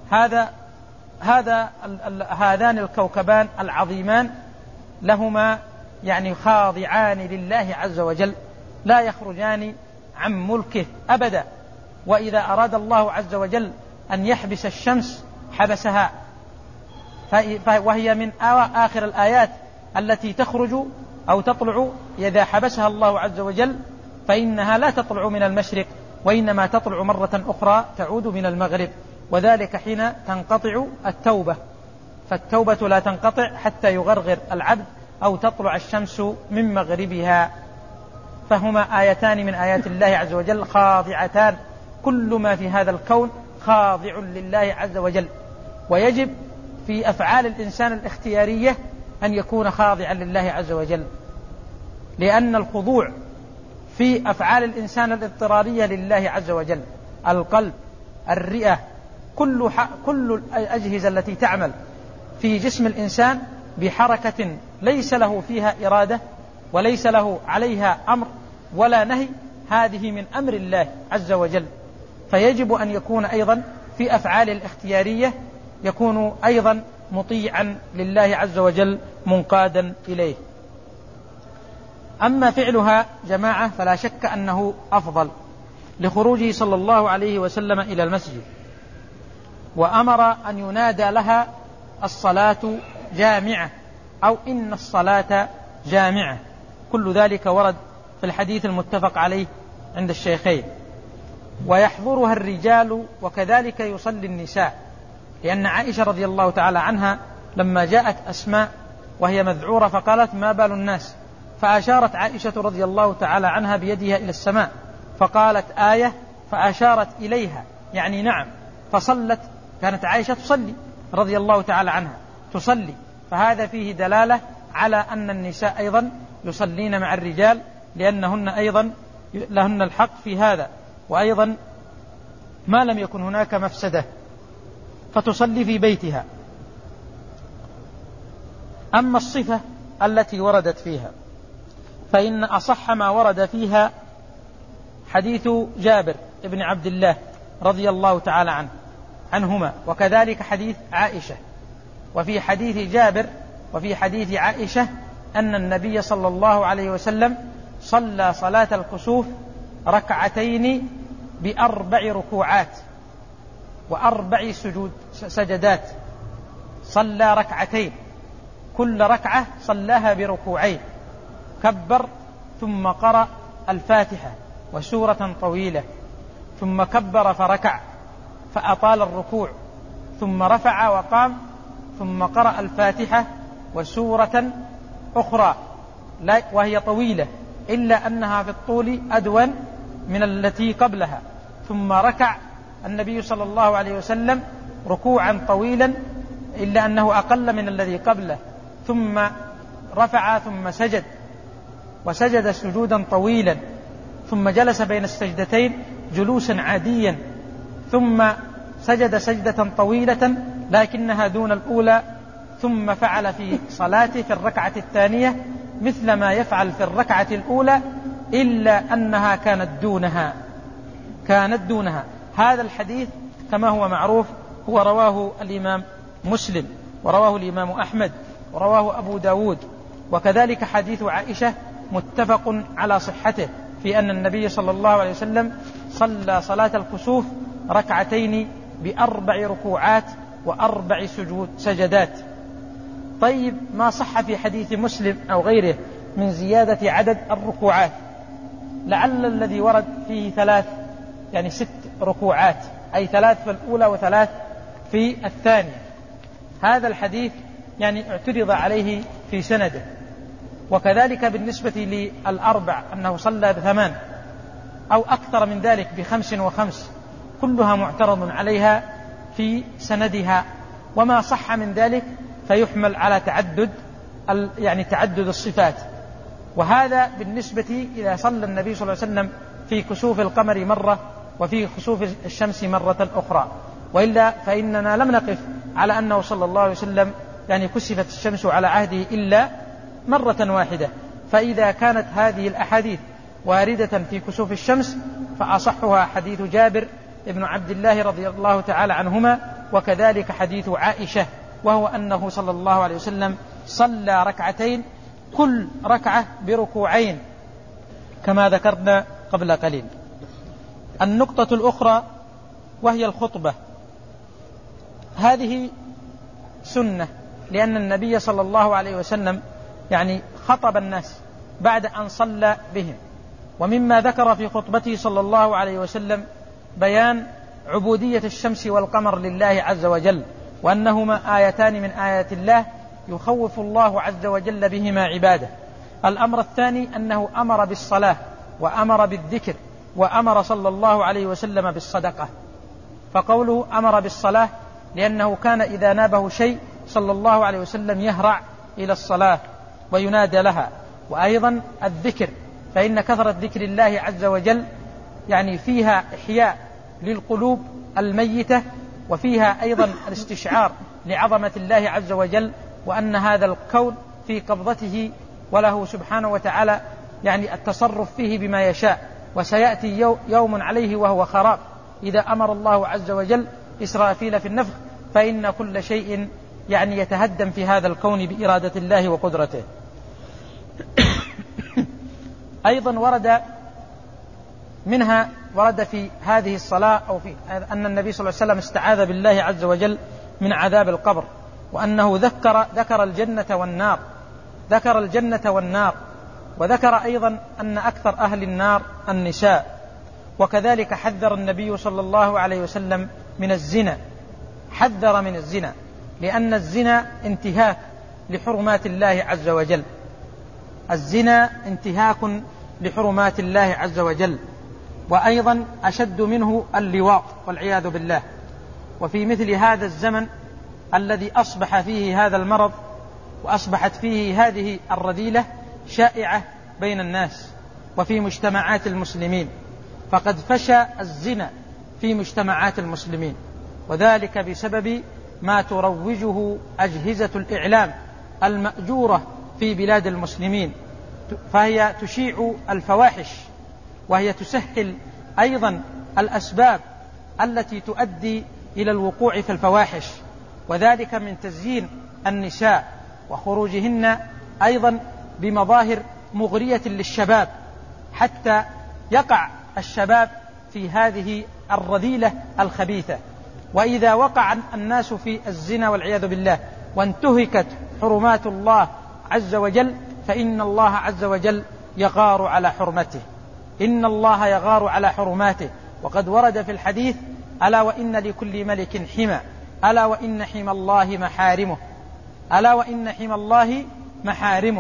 هذان الكوكبان العظيمان لهما يعني خاضعان لله عز وجل، لا يخرجان عن ملكه أبدا. وإذا أراد الله عز وجل أن يحبس الشمس حبسها، وهي من آخر الآيات التي تخرج أو تطلع. إذا حبسها الله عز وجل فإنها لا تطلع من المشرق، وإنما تطلع مرة أخرى تعود من المغرب، وذلك حين تنقطع التوبة. فالتوبة لا تنقطع حتى يغرغر العبد أو تطلع الشمس من مغربها. فهما آيتان من آيات الله عز وجل خاضعتان، كل ما في هذا الكون خاضع لله عز وجل، ويجب في أفعال الإنسان الاختيارية أن يكون خاضعا لله عز وجل، لأن الخضوع في أفعال الإنسان الاضطرارية لله عز وجل، القلب، الرئة، كل الأجهزة التي تعمل في جسم الإنسان بحركة ليس له فيها إرادة وليس له عليها أمر ولا نهي، هذه من أمر الله عز وجل، فيجب أن يكون أيضا في أفعال الاختيارية يكون أيضا مطيعا لله عز وجل منقادا إليه. أما فعلها جماعة فلا شك أنه أفضل، لخروجه صلى الله عليه وسلم إلى المسجد، وأمر أن ينادى لها الصلاة جامعة أو إن الصلاة جامعة، كل ذلك ورد في الحديث المتفق عليه عند الشيخين. ويحضرها الرجال وكذلك يصلي النساء، لأن عائشة رضي الله تعالى عنها لما جاءت أسماء وهي مذعورة فقالت ما بال الناس، فأشارت عائشة رضي الله تعالى عنها بيدها إلى السماء فقالت آية، فأشارت إليها يعني نعم، فصلت. كانت عائشة تصلي رضي الله تعالى عنها تصلي، فهذا فيه دلالة على أن النساء أيضا يصلين مع الرجال، لأنهن أيضا لهن الحق في هذا، وأيضا ما لم يكن هناك مفسدة فتصلي في بيتها. أما الصفة التي وردت فيها فإن أصح ما ورد فيها حديث جابر بن عبد الله رضي الله تعالى عنهما، وكذلك حديث عائشة. وفي حديث جابر وفي حديث عائشة أن النبي صلى الله عليه وسلم صلى صلاة الكسوف ركعتين ب4 ركوعات و4 سجدات، صلى ركعتين كل ركعة صلاها بركوعين، كبر ثم قرأ الفاتحة وسورة طويلة، ثم كبر فركع فأطال الركوع، ثم رفع وقام، ثم قرأ الفاتحة وسورة أخرى وهي طويلة إلا أنها في الطول أدون من التي قبلها، ثم ركع النبي صلى الله عليه وسلم ركوعا طويلا إلا أنه أقل من الذي قبله، ثم رفع ثم سجد وسجد سجودا طويلا، ثم جلس بين السجدتين جلوسا عاديا، ثم سجد سجدة طويلة لكنها دون الأولى، ثم فعل في صلاته في الركعة الثانية مثل ما يفعل في الركعة الأولى إلا أنها كانت دونها. هذا الحديث كما هو معروف هو رواه الإمام مسلم ورواه الإمام أحمد ورواه أبو داود، وكذلك حديث عائشة متفق على صحته في أن النبي صلى الله عليه وسلم صلى صلاة الكسوف ركعتين ب4 ركوعات و4 سجدات. طيب ما صح في حديث مسلم أو غيره من زيادة عدد الركوعات؟ لعل الذي ورد فيه 3 يعني 6 ركوعات، أي 3 في الأولى و3 في الثانية. هذا الحديث يعني اعترض عليه في سنده، وكذلك بالنسبة للأربع أنه صلى ب8 أو أكثر من ذلك ب5 و5 كلها معترض عليها في سندها، وما صح من ذلك فيحمل على تعدد الصفات. وهذا بالنسبة إذا صلى النبي صلى الله عليه وسلم في كسوف القمر مرة وفي خسوف الشمس مرة أخرى، وإلا فإننا لم نقف على أنه صلى الله عليه وسلم يعني كسفت الشمس على عهده إلا مرة واحدة. فإذا كانت هذه الأحاديث واردة في كسوف الشمس فأصحها حديث جابر ابن عبد الله رضي الله تعالى عنهما، وكذلك حديث عائشة، وهو أنه صلى الله عليه وسلم صلى ركعتين كل ركعة بركوعين كما ذكرنا قبل قليل. النقطة الأخرى وهي الخطبة، هذه سنة لأن النبي صلى الله عليه وسلم يعني خطب الناس بعد أن صلى بهم. ومما ذكر في خطبته صلى الله عليه وسلم بيان عبودية الشمس والقمر لله عز وجل، وأنهما آيتان من آيات الله يخوف الله عز وجل بهما عباده. الأمر الثاني أنه أمر بالصلاة وأمر بالذكر، وأمر صلى الله عليه وسلم بالصدقة. فقوله أمر بالصلاة لأنه كان إذا نابه شيء صلى الله عليه وسلم يهرع إلى الصلاة وينادى لها. وأيضا الذكر، فإن كثرة ذكر الله عز وجل يعني فيها إحياء للقلوب الميتة، وفيها أيضا الاستشعار لعظمة الله عز وجل، وأن هذا الكون في قبضته، وله سبحانه وتعالى يعني التصرف فيه بما يشاء. وسيأتي يوم عليه وهو خراب، إذا أمر الله عز وجل إسرافيل في النفخ فإن كل شيء يعني يتهدم في هذا الكون بإرادة الله وقدرته. أيضا ورد في هذه الصلاة أو في أن النبي صلى الله عليه وسلم استعاذ بالله عز وجل من عذاب القبر، وأنه ذكر الجنة والنار، وذكر أيضا أن أكثر أهل النار النساء. وكذلك حذر النبي صلى الله عليه وسلم من الزنا، حذر من الزنا لأن الزنا انتهاك لحرمات الله عز وجل، الزنا انتهاك لحرمات الله عز وجل. وأيضا أشد منه اللواط والعياذ بالله. وفي مثل هذا الزمن الذي أصبح فيه هذا المرض وأصبحت فيه هذه الرذيلة شائعة بين الناس وفي مجتمعات المسلمين، فقد فشى الزنا في مجتمعات المسلمين، وذلك بسبب ما تروجه أجهزة الإعلام المأجورة في بلاد المسلمين، فهي تشيع الفواحش، وهي تسهل أيضا الأسباب التي تؤدي إلى الوقوع في الفواحش، وذلك من تزيين النساء وخروجهن أيضا بمظاهر مغرية للشباب، حتى يقع الشباب في هذه الرذيلة الخبيثة. وإذا وقع الناس في الزنا والعياذ بالله وانتهكت حرمات الله عز وجل فإن الله عز وجل يغار على حرمته، إن الله يغار على حرماته. وقد ورد في الحديث: ألا وإن لكل ملك حمى، ألا وإن حمى الله محارمه، ألا وإن حمى الله محارمه.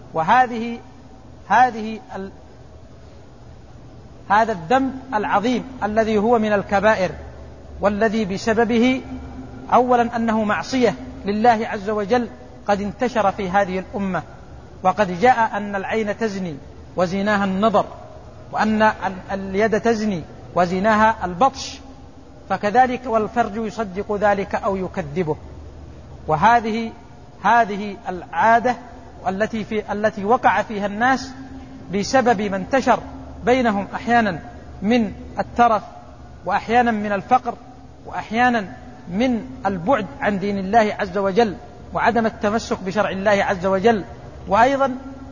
هذا الذنب العظيم الذي هو من الكبائر، والذي بسببه أولا أنه معصية لله عز وجل قد انتشر في هذه الأمة، وقد جاء أن العين تزني وزناها النظر، وأن اليد تزني وزناها البطش، فكذلك والفرج يصدق ذلك أو يكذبه. وهذه العادة التي وقع فيها الناس بسبب ما انتشر بينهم أحيانا من الترف، وأحيانا من الفقر، وأحيانا من البعد عن دين الله عز وجل وعدم التمسك بشرع الله عز وجل. وأيضا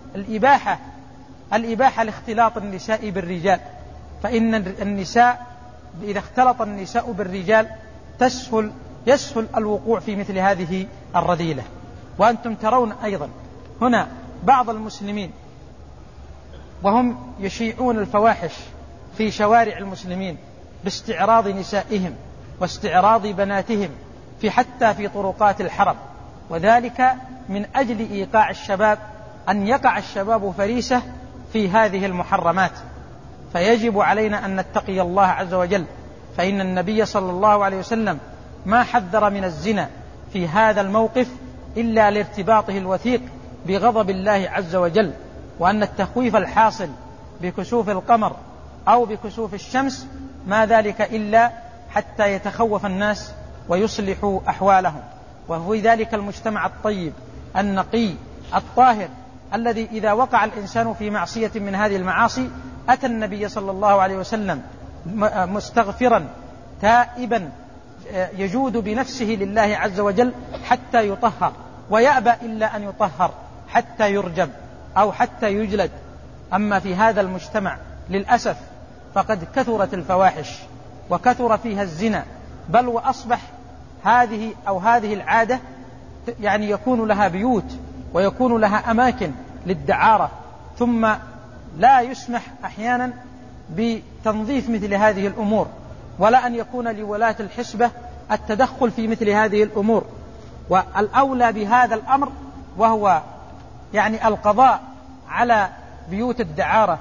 الإباحة لاختلاط النساء بالرجال، فإن النساء إذا اختلط النساء بالرجال يسهل الوقوع في مثل هذه الرذيلة. وأنتم ترون أيضا هنا بعض المسلمين وهم يشيعون الفواحش في شوارع المسلمين باستعراض نسائهم واستعراض بناتهم حتى في طرقات الحرم، وذلك من أجل إيقاع الشباب، أن يقع الشباب فريسة في هذه المحرمات. فيجب علينا أن نتقي الله عز وجل، فإن النبي صلى الله عليه وسلم ما حذر من الزنا في هذا الموقف إلا لارتباطه الوثيق بغضب الله عز وجل، وأن التخويف الحاصل بكسوف القمر أو بكسوف الشمس ما ذلك إلا حتى يتخوف الناس ويصلحوا أحوالهم. وفي ذلك المجتمع الطيب النقي الطاهر الذي إذا وقع الإنسان في معصية من هذه المعاصي أتى النبي صلى الله عليه وسلم مستغفرا تائبا يجود بنفسه لله عز وجل حتى يطهر، ويأبى إلا أن يطهر حتى يرجم أو حتى يجلد. أما في هذا المجتمع للأسف فقد كثرت الفواحش وكثر فيها الزنا، بل وأصبح هذه العادة يعني يكون لها بيوت ويكون لها أماكن للدعارة، ثم لا يسمح أحيانا بتنظيف مثل هذه الأمور، ولا أن يكون لولاة الحسبة التدخل في مثل هذه الأمور. والأولى بهذا الأمر وهو يعني القضاء على بيوت الدعارة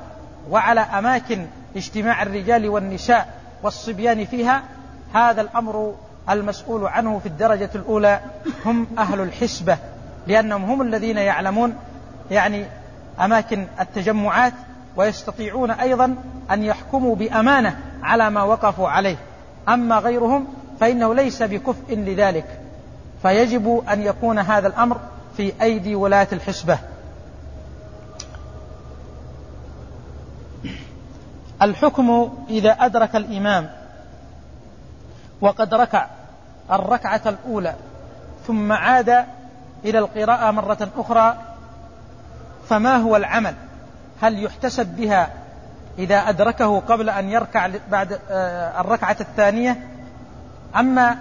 وعلى أماكن اجتماع الرجال والنساء والصبيان فيها، هذا الأمر المسؤول عنه في الدرجة الأولى هم أهل الحسبة، لأنهم هم الذين يعلمون يعني أماكن التجمعات، ويستطيعون أيضا أن يحكموا بأمانة على ما وقفوا عليه. أما غيرهم فإنه ليس بكفء لذلك، فيجب أن يكون هذا الأمر في أيدي ولاة الحسبة. الحكم إذا أدرك الإمام وقد ركع الركعة الأولى ثم عاد إلى القراءة مرة أخرى، فما هو العمل؟ هل يحتسب بها إذا أدركه قبل أن يركع بعد الركعة الثانية؟ أما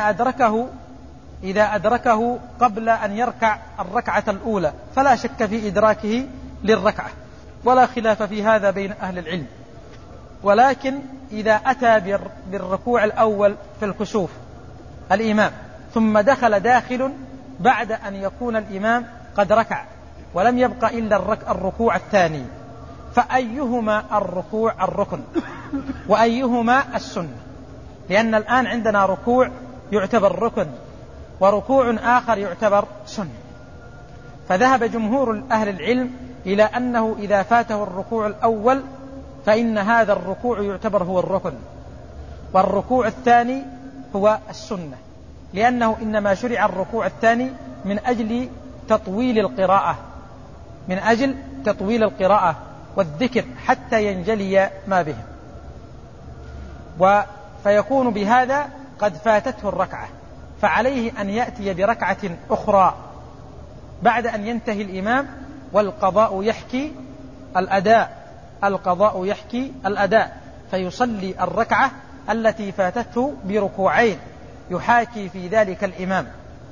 إذا أدركه قبل أن يركع الركعة الأولى فلا شك في إدراكه للركعة، ولا خلاف في هذا بين أهل العلم. ولكن إذا أتى بالركوع الأول في الكسوف الإمام ثم دخل داخل بعد أن يكون الإمام قد ركع ولم يبق إلا الركوع الثاني، فأيهما الركن وأيهما السنة؟ لأن الآن عندنا ركوع يعتبر ركن وركوع آخر يعتبر سنة. فذهب جمهور أهل العلم إلى أنه إذا فاته الركوع الأول فإن هذا الركوع يعتبر هو الركن، والركوع الثاني هو السنة، لأنه إنما شرع الركوع الثاني من أجل تطويل القراءة والذكر حتى ينجلي ما بهم، فيكون بهذا قد فاتته الركعة، فعليه أن يأتي بركعة أخرى بعد أن ينتهي الإمام، والقضاء يحكي الأداء، فيصلي الركعة التي فاتته بركوعين يحاكي في ذلك الإمام.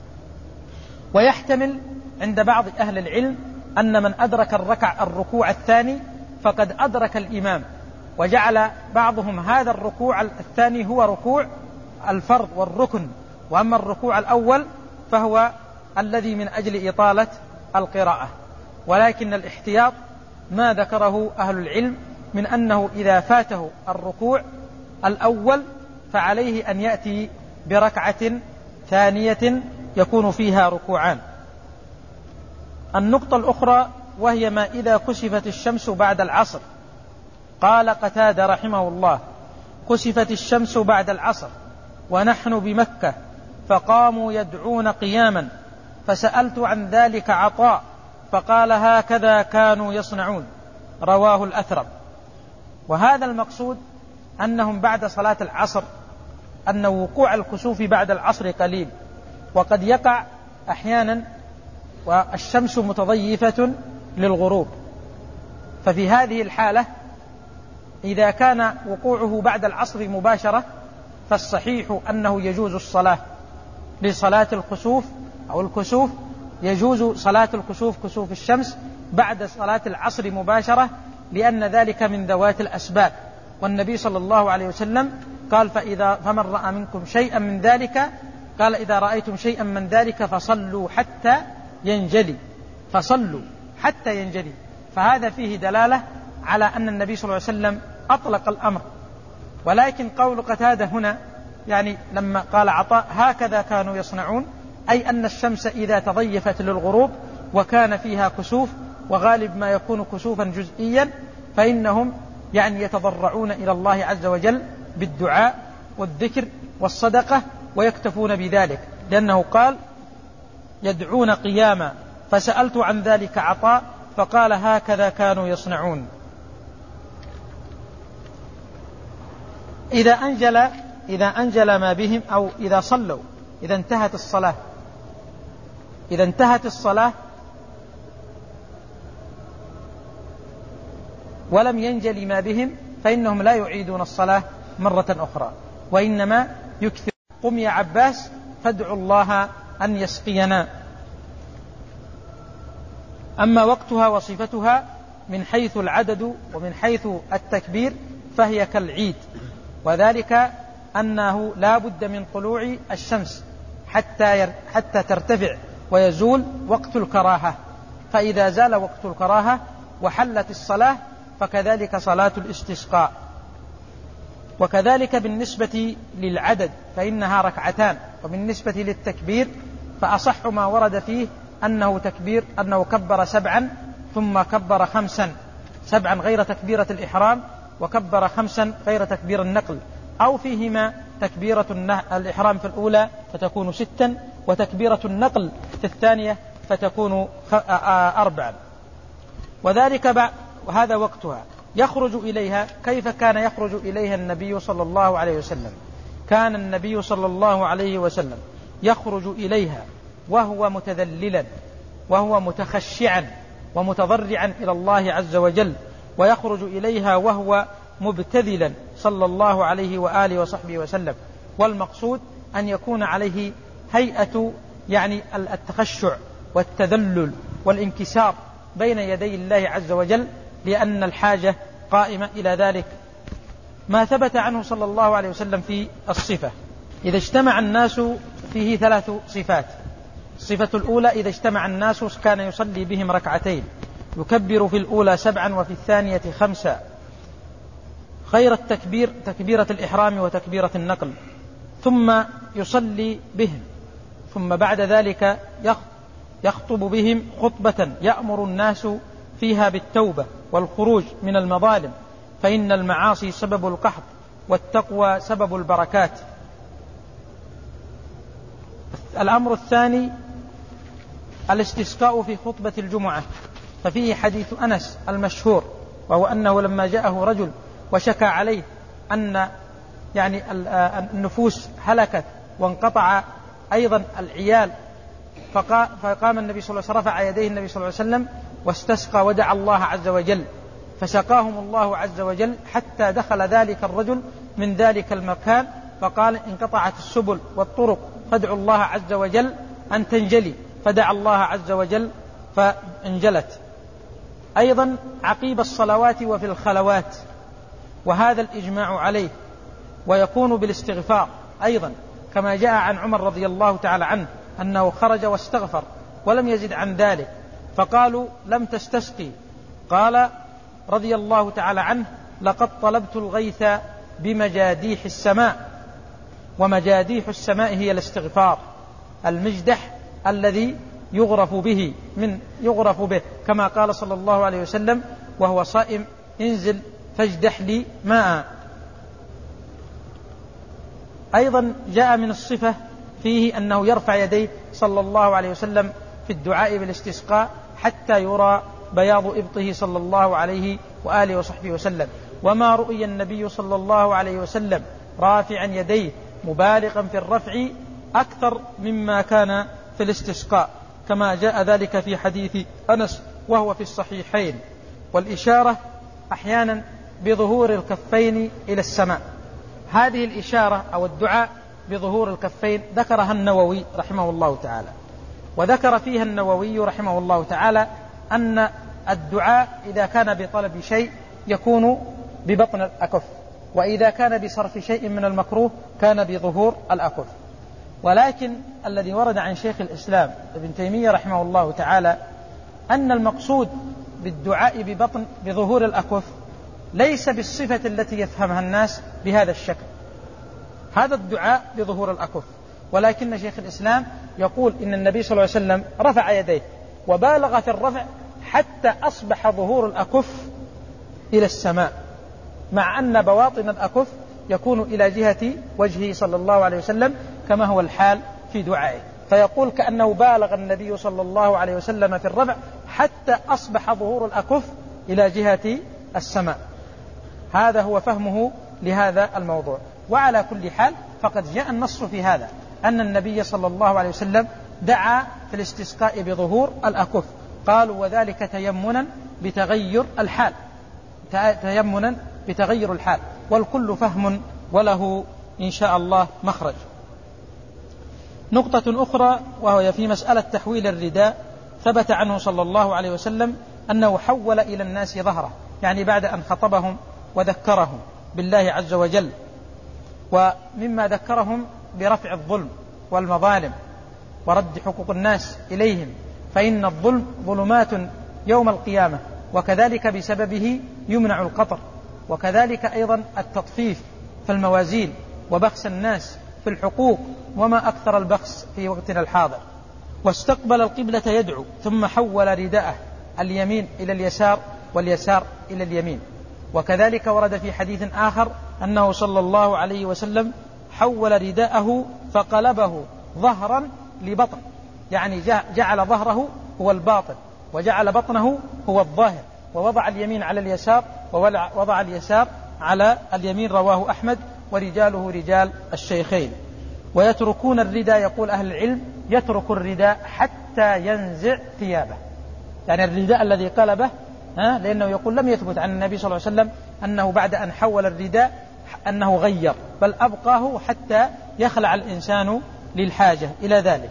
ويحتمل عند بعض أهل العلم أن من أدرك الركوع الثاني فقد أدرك الإمام، وجعل بعضهم هذا الركوع الثاني هو ركوع الفرض والركن، وأما الركوع الأول فهو الذي من أجل إطالة القراءة. ولكن الاحتياط ما ذكره أهل العلم من أنه إذا فاته الركوع الأول فعليه أن يأتي بركعة ثانية يكون فيها ركوعان. النقطة الأخرى وهي ما إذا كسفت الشمس بعد العصر. قال قتادة رحمه الله: كسفت الشمس بعد العصر ونحن بمكة فقاموا يدعون قياما، فسألت عن ذلك عطاء فقال: هكذا كانوا يصنعون. رواه الأثرم. وهذا المقصود أنهم بعد صلاة العصر، أن وقوع الكسوف بعد العصر قليل، وقد يقع أحيانا والشمس متضيفة للغروب، ففي هذه الحالة إذا كان وقوعه بعد العصر مباشرة فالصحيح أنه يجوز الصلاة لصلاة الخسوف أو الكسوف، يجوز صلاة الكسوف كسوف الشمس بعد صلاة العصر مباشرة، لأن ذلك من ذوات الأسباب. والنبي صلى الله عليه وسلم قال: فمن رأى منكم شيئا من ذلك، قال: إذا رأيتم شيئا من ذلك فصلوا حتى ينجلي. فهذا فيه دلالة على أن النبي صلى الله عليه وسلم أطلق الأمر. ولكن قول قتادة هنا يعني لما قال عطاء: هكذا كانوا يصنعون، أي أن الشمس إذا تضيفت للغروب وكان فيها كسوف، وغالب ما يكون كسوفا جزئيا، فإنهم يعني يتضرعون إلى الله عز وجل بالدعاء والذكر والصدقة ويكتفون بذلك، لأنه قال: يدعون قياما، فسألت عن ذلك عطاء فقال: هكذا كانوا يصنعون. إذا أنجل ما بهم، أو إذا صلوا، إذا انتهت الصلاة ولم ينجل ما بهم فإنهم لا يعيدون الصلاة مرة أخرى، وإنما يكثر. قم يا عباس فادعوا الله أن يسقينا. أما وقتها وصفتها من حيث العدد ومن حيث التكبير فهي كالعيد، وذلك أنه لا بد من طلوع الشمس حتى ترتفع ويزول وقت الكراهة، فإذا زال وقت الكراهة وحلت الصلاة فكذلك صلاة الاستسقاء. وكذلك بالنسبة للعدد فإنها ركعتان. وبالنسبة للتكبير فأصح ما ورد فيه أنه كبر 7 ثم كبر 5، 7 غير تكبيرة الإحرام، وكبر 5 غير تكبير النقل، أو فيهما تكبيرة الإحرام في الأولى فتكون 6، وتكبيرة النقل في الثانية فتكون 4. وهذا وقتها. يخرج إليها كيف كان يخرج إليها النبي صلى الله عليه وسلم؟ كان النبي صلى الله عليه وسلم يخرج إليها وهو متذللا وهو متخشعا ومتضرعا إلى الله عز وجل، ويخرج إليها وهو مبتذلا صلى الله عليه وآله وصحبه وسلم. والمقصود أن يكون عليه هيئة يعني التخشع والتذلل والانكسار بين يدي الله عز وجل، لأن الحاجة قائمة إلى ذلك. ما ثبت عنه صلى الله عليه وسلم في الصفة: إذا اجتمع الناس فيه 3 صفات. الصفة الأولى: إذا اجتمع الناس كان يصلي بهم ركعتين، يكبر في الأولى 7 وفي الثانية 5 غير التكبير، تكبيرة الإحرام وتكبيرة النقل، ثم يصلي بهم، ثم بعد ذلك يخطب بهم خطبة يأمر الناس فيها بالتوبة والخروج من المظالم، فإن المعاصي سبب القحط والتقوى سبب البركات. الأمر الثاني: الاستسقاء في خطبة الجمعة، ففيه حديث أنس المشهور، وهو أنه لما جاءه رجل وشكى عليه أن يعني النفوس هلكت وانقطع أيضا العيال، فقام النبي صلى الله عليه وسلم، رفع يديه النبي صلى الله عليه وسلم واستسقى ودعا الله عز وجل، فسقاهم الله عز وجل حتى دخل ذلك الرجل من ذلك المكان، فقال: انقطعت السبل والطرق فادعوا الله عز وجل أن تنجلي، فدعا الله عز وجل فانجلت. أيضا عقيب الصلوات وفي الخلوات، وهذا الإجماع عليه، ويكون بالاستغفار أيضا، كما جاء عن عمر رضي الله تعالى عنه أنه خرج واستغفر ولم يزد عن ذلك، فقالوا: لم تستسقي؟ قال رضي الله تعالى عنه: لقد طلبت الغيث بمجاديح السماء، ومجاديح السماء هي الاستغفار، المجدح الذي يغرف به، كما قال صلى الله عليه وسلم وهو صائم: انزل فاجدح لي ماء. أيضا جاء من الصفة فيه أنه يرفع يديه صلى الله عليه وسلم في الدعاء بالاستسقاء حتى يرى بياض إبطه صلى الله عليه وآله وصحبه وسلم. وما رؤي النبي صلى الله عليه وسلم رافعا يديه مبالغا في الرفع أكثر مما كان في الاستسقاء، كما جاء ذلك في حديث أنس وهو في الصحيحين. والإشارة أحيانا بظهور الكفين إلى السماء، هذه الإشارة أو الدعاء بظهور الكفين ذكرها النووي رحمه الله تعالى، وذكر فيها النووي رحمه الله تعالى أن الدعاء إذا كان بطلب شيء يكون ببطن الأكف، وإذا كان بصرف شيء من المكروه كان بظهور الأكف. ولكن الذي ورد عن شيخ الإسلام ابن تيمية رحمه الله تعالى أن المقصود بالدعاء بظهور الأكف ليس بالصفة التي يفهمها الناس بهذا الشكل، هذا الدعاء بظهور الأكف، ولكن شيخ الإسلام يقول إن النبي صلى الله عليه وسلم رفع يديه وبالغ في الرفع حتى أصبح ظهور الأكف إلى السماء، مع أن بواطن الأكف يكون إلى جهة وجهه صلى الله عليه وسلم كما هو الحال في دعائه، فيقول كأنه بالغ النبي صلى الله عليه وسلم في الرفع حتى أصبح ظهور الأكف إلى جهة السماء. هذا هو فهمه لهذا الموضوع. وعلى كل حال فقد جاء النص في هذا أن النبي صلى الله عليه وسلم دعا في الاستسقاء بظهور الأكف، قالوا: وذلك تيمنا بتغير الحال، والكل فهم وله إن شاء الله مخرج. نقطة أخرى وهي في مسألة تحويل الرداء، ثبت عنه صلى الله عليه وسلم أنه حول إلى الناس ظهره، يعني بعد أن خطبهم وذكرهم بالله عز وجل، ومما ذكرهم برفع الظلم والمظالم ورد حقوق الناس إليهم، فإن الظلم ظلمات يوم القيامة وكذلك بسببه يمنع القطر، وكذلك أيضا التطفيف في الموازين وبخس الناس في الحقوق، وما أكثر البخس في وقتنا الحاضر. واستقبل القبلة يدعو، ثم حول رداءه اليمين إلى اليسار واليسار إلى اليمين. وكذلك ورد في حديث آخر أنه صلى الله عليه وسلم حول رداءه فقلبه ظهرا لبطن، يعني جعل ظهره هو الباطن وجعل بطنه هو الظاهر، ووضع اليمين على اليسار ووضع اليسار على اليمين. رواه أحمد ورجاله رجال الشيخين. ويتركون الرداء، يقول أهل العلم يترك الرداء حتى ينزع ثيابه، يعني الرداء الذي قلبه، لأنه يقول لم يثبت عن النبي صلى الله عليه وسلم أنه بعد أن حول الرداء أنه غير، بل أبقاه حتى يخلع الإنسان للحاجة إلى ذلك.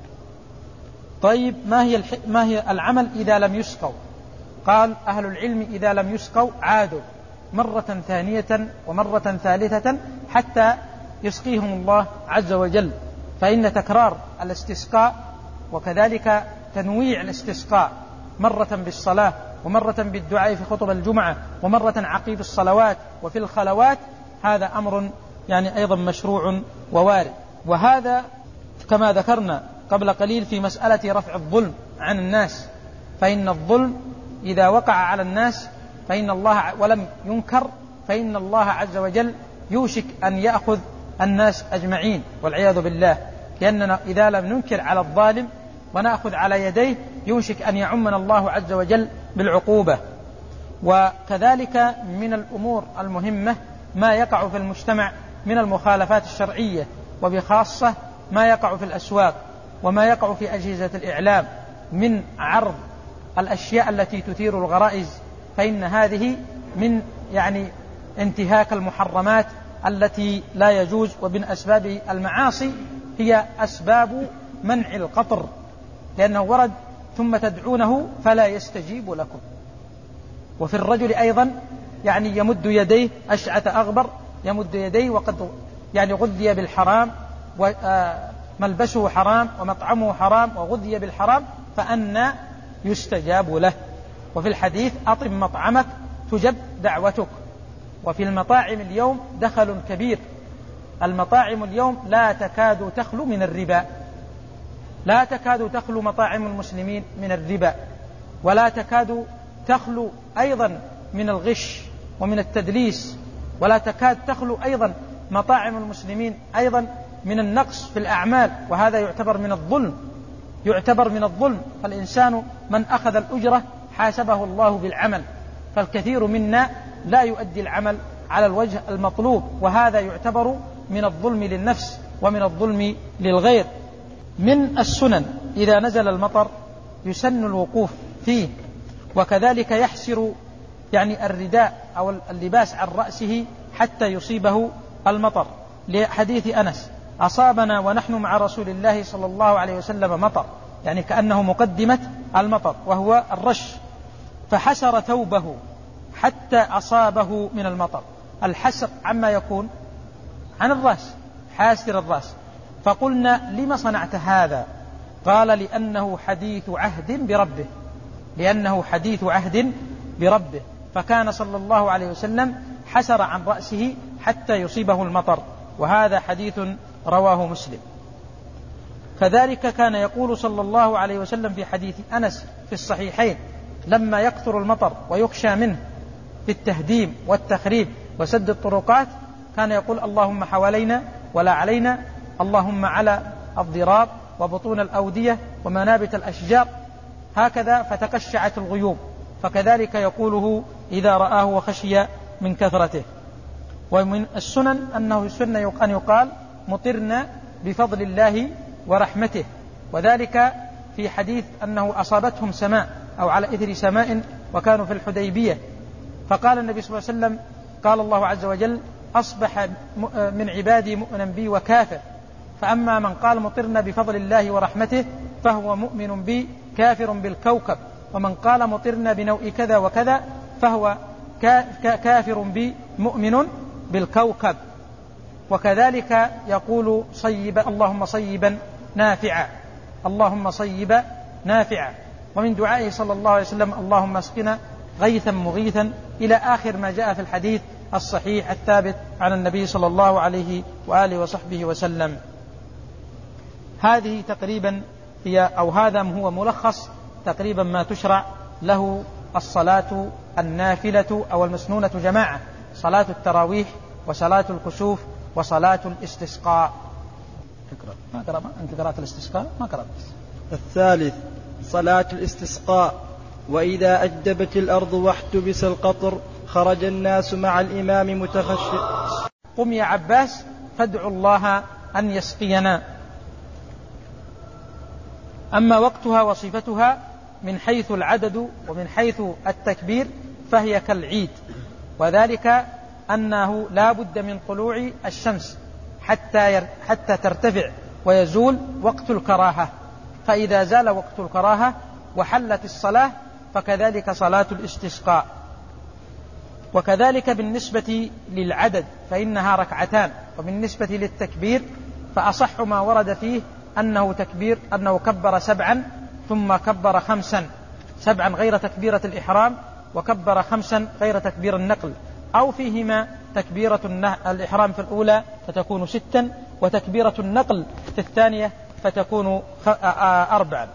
طيب ما هي العمل إذا لم يسقوا؟ قال أهل العلم إذا لم يسقوا عادوا مرة ثانية ومرة ثالثة حتى يسقيهم الله عز وجل، فإن تكرار الاستسقاء وكذلك تنويع الاستسقاء مرة بالصلاة ومرة بالدعاء في خطب الجمعة ومرة عقيب الصلوات وفي الخلوات، هذا أمر يعني أيضا مشروع ووارد. وهذا كما ذكرنا قبل قليل في مسألة رفع الظلم عن الناس، فإن الظلم إذا وقع على الناس فإن الله ولم ينكر فإن الله عز وجل يوشك أن يأخذ الناس أجمعين والعياذ بالله، لأننا إذا لم ننكر على الظالم ونأخذ على يديه يوشك أن يعمنا الله عز وجل بالعقوبة. وكذلك من الأمور المهمة ما يقع في المجتمع من المخالفات الشرعية، وبخاصة ما يقع في الأسواق وما يقع في أجهزة الإعلام من عرض الأشياء التي تثير الغرائز، فإن هذه من يعني انتهاك المحرمات التي لا يجوز. ومن أسباب المعاصي هي أسباب منع القطر، لأنه ورد ثم تدعونه فلا يستجيب لكم. وفي الرجل أيضا يعني يمد يديه أشعث أغبر، يمد يديه وقد يعني غذي بالحرام وملبسه حرام ومطعمه حرام وغذي بالحرام، فأنى يستجاب له. وفي الحديث أطم مطعمك تجب دعوتك. وفي المطاعم اليوم دخل كبير، المطاعم اليوم لا تكاد تخلو من الربا، لا تكاد تخلو مطاعم المسلمين من الربا، ولا تكاد تخلو أيضا من الغش ومن التدليس، ولا تكاد تخلو أيضا مطاعم المسلمين أيضا من النقص في الأعمال، وهذا يعتبر من الظلم، يعتبر من الظلم. فالإنسان من أخذ الأجرة حاسبه الله بالعمل، فالكثير منا لا يؤدي العمل على الوجه المطلوب، وهذا يعتبر من الظلم للنفس ومن الظلم للغير. من السنن إذا نزل المطر يسن الوقوف فيه، وكذلك يحسر يعني الرداء أو اللباس عن رأسه حتى يصيبه المطر، لحديث أنس أصابنا ونحن مع رسول الله صلى الله عليه وسلم مطر، يعني كأنه مقدمة المطر وهو الرش، فحسر ثوبه حتى أصابه من المطر. الحسر عما يكون عن الرأس، حاسر الرأس. فقلنا لما صنعت هذا؟ قال لأنه حديث عهد بربه، لأنه حديث عهد بربه. فكان صلى الله عليه وسلم حسر عن رأسه حتى يصيبه المطر، وهذا حديث رواه مسلم. كذلك كان يقول صلى الله عليه وسلم في حديث أنس في الصحيحين لما يكثر المطر ويخشى منه بالتهديم والتخريب وسد الطرقات، كان يقول اللهم حوالينا ولا علينا، اللهم على الضراب وبطون الأودية ومنابت الأشجار، هكذا فتقشعت الغيوم. فكذلك يقوله إذا رآه وخشي من كثرته. ومن السنن أنه يسن أن يقال مطرنا بفضل الله ورحمته، وذلك في حديث أنه أصابتهم سماء أو على إثر سماء وكانوا في الحديبية، فقال النبي صلى الله عليه وسلم قال الله عز وجل أصبح من عبادي مؤمنا بي وكافر، فأما من قال مطرنا بفضل الله ورحمته فهو مؤمن بي كافر بالكوكب، ومن قال مطرنا بنوء كذا وكذا فهو كافر بي مؤمن بالكوكب. وكذلك يقول صيبا اللهم صيبا نافعا، اللهم صيبا نافعا. ومن دعائه صلى الله عليه وسلم اللهم اسقنا غيثا مغيثا إلى آخر ما جاء في الحديث الصحيح الثابت عن النبي صلى الله عليه وآله وصحبه وسلم. هذه تقريبا هي أو هذا هو ملخص تقريبا ما تشرع له الصلاة النافلة أو المسنونة جماعة: صلاة التراويح وصلاة الكسوف وصلاة الاستسقاء. ما قرأ أنت قرأت الاستسقاء؟ ما قرأت. الثالث صلاة الاستسقاء: وإذا أجدبت الأرض واحتبس القطر خرج الناس مع الإمام متخشع. قم يا عباس فادعوا الله أن يسقينا. أما وقتها وصفتها من حيث العدد ومن حيث التكبير فهي كالعيد، وذلك أنه لا بد من طلوع الشمس حتى ترتفع ويزول وقت الكراهة، فإذا زال وقت الكراهة وحلت الصلاة فكذلك صلاة الاستسقاء. وكذلك بالنسبة للعدد فإنها ركعتان، وبالنسبة للتكبير فأصح ما ورد فيه أنه كبر 7 ثم كبر 5، 7 غير تكبيرة الإحرام وكبر 5 غير تكبير النقل، أو فيهما تكبيرة الإحرام في الأولى فتكون 6، وتكبيرة النقل في الثانية فتكون 4.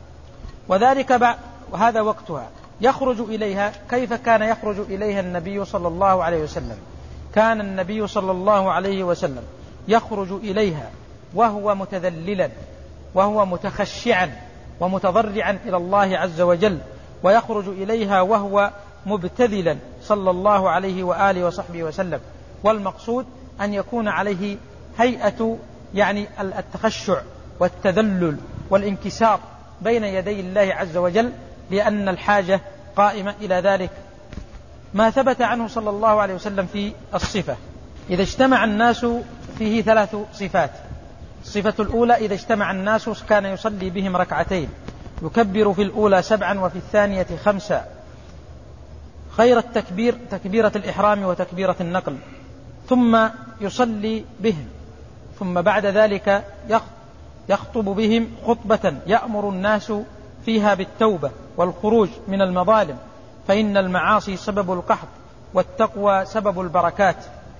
وهذا وقتها. يخرج إليها كيف كان يخرج إليها النبي صلى الله عليه وسلم؟ كان النبي صلى الله عليه وسلم يخرج إليها وهو متذللا وهو متخشعا ومتضرعا إلى الله عز وجل، ويخرج إليها وهو مبتذلا صلى الله عليه وآله وصحبه وسلم. والمقصود أن يكون عليه هيئة يعني التخشع والتذلل والانكسار بين يدي الله عز وجل، لأن الحاجة قائمة إلى ذلك. ما ثبت عنه صلى الله عليه وسلم في الصفة: إذا اجتمع الناس فيه 3 صفات. الصفة الأولى: إذا اجتمع الناس كان يصلي بهم 2 يكبر في الأولى 7 وفي الثانية 5، غير التكبير تكبيرة الإحرام وتكبيرة النقل، ثم يصلي بهم، ثم بعد ذلك يخطب بهم خطبة يأمر الناس فيها بالتوبة والخروج من المظالم، فإن المعاصي سبب القحط والتقوى سبب البركات.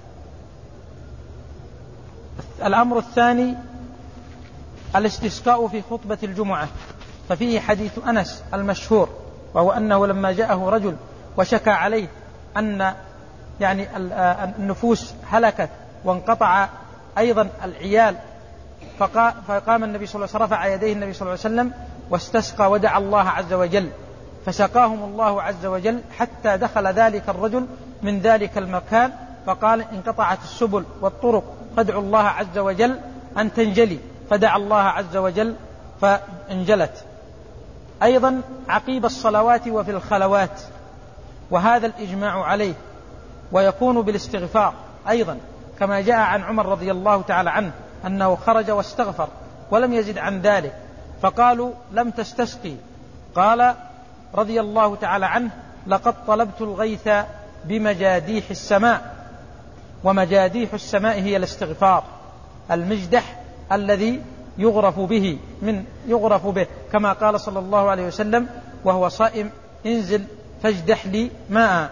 الأمر الثاني: الاستسقاء في خطبة الجمعة، ففيه حديث أنس المشهور، وهو أنه لما جاءه رجل وشكى عليه أن يعني النفوس هلكت وانقطع أيضا العيال، فقام النبي صلى الله عليه وسلم، رفع يديه النبي صلى الله عليه وسلم واستسقى ودعا الله عز وجل، فسقاهم الله عز وجل حتى دخل ذلك الرجل من ذلك المكان، فقال: انقطعت السبل والطرق فادعوا الله عز وجل أن تنجلي، فدعا الله عز وجل فانجلت. أيضا عقيب الصلوات وفي الخلوات، وهذا الإجماع عليه، ويكون بالاستغفار أيضا، كما جاء عن عمر رضي الله تعالى عنه أنه خرج واستغفر ولم يزد عن ذلك، فقالوا: لم تستسقي؟ قال رضي الله تعالى عنه: لقد طلبت الغيث بمجاديح السماء، ومجاديح السماء هي الاستغفار، المجدح الذي يغرف به، كما قال صلى الله عليه وسلم وهو صائم: انزل فاجدح لي ماء.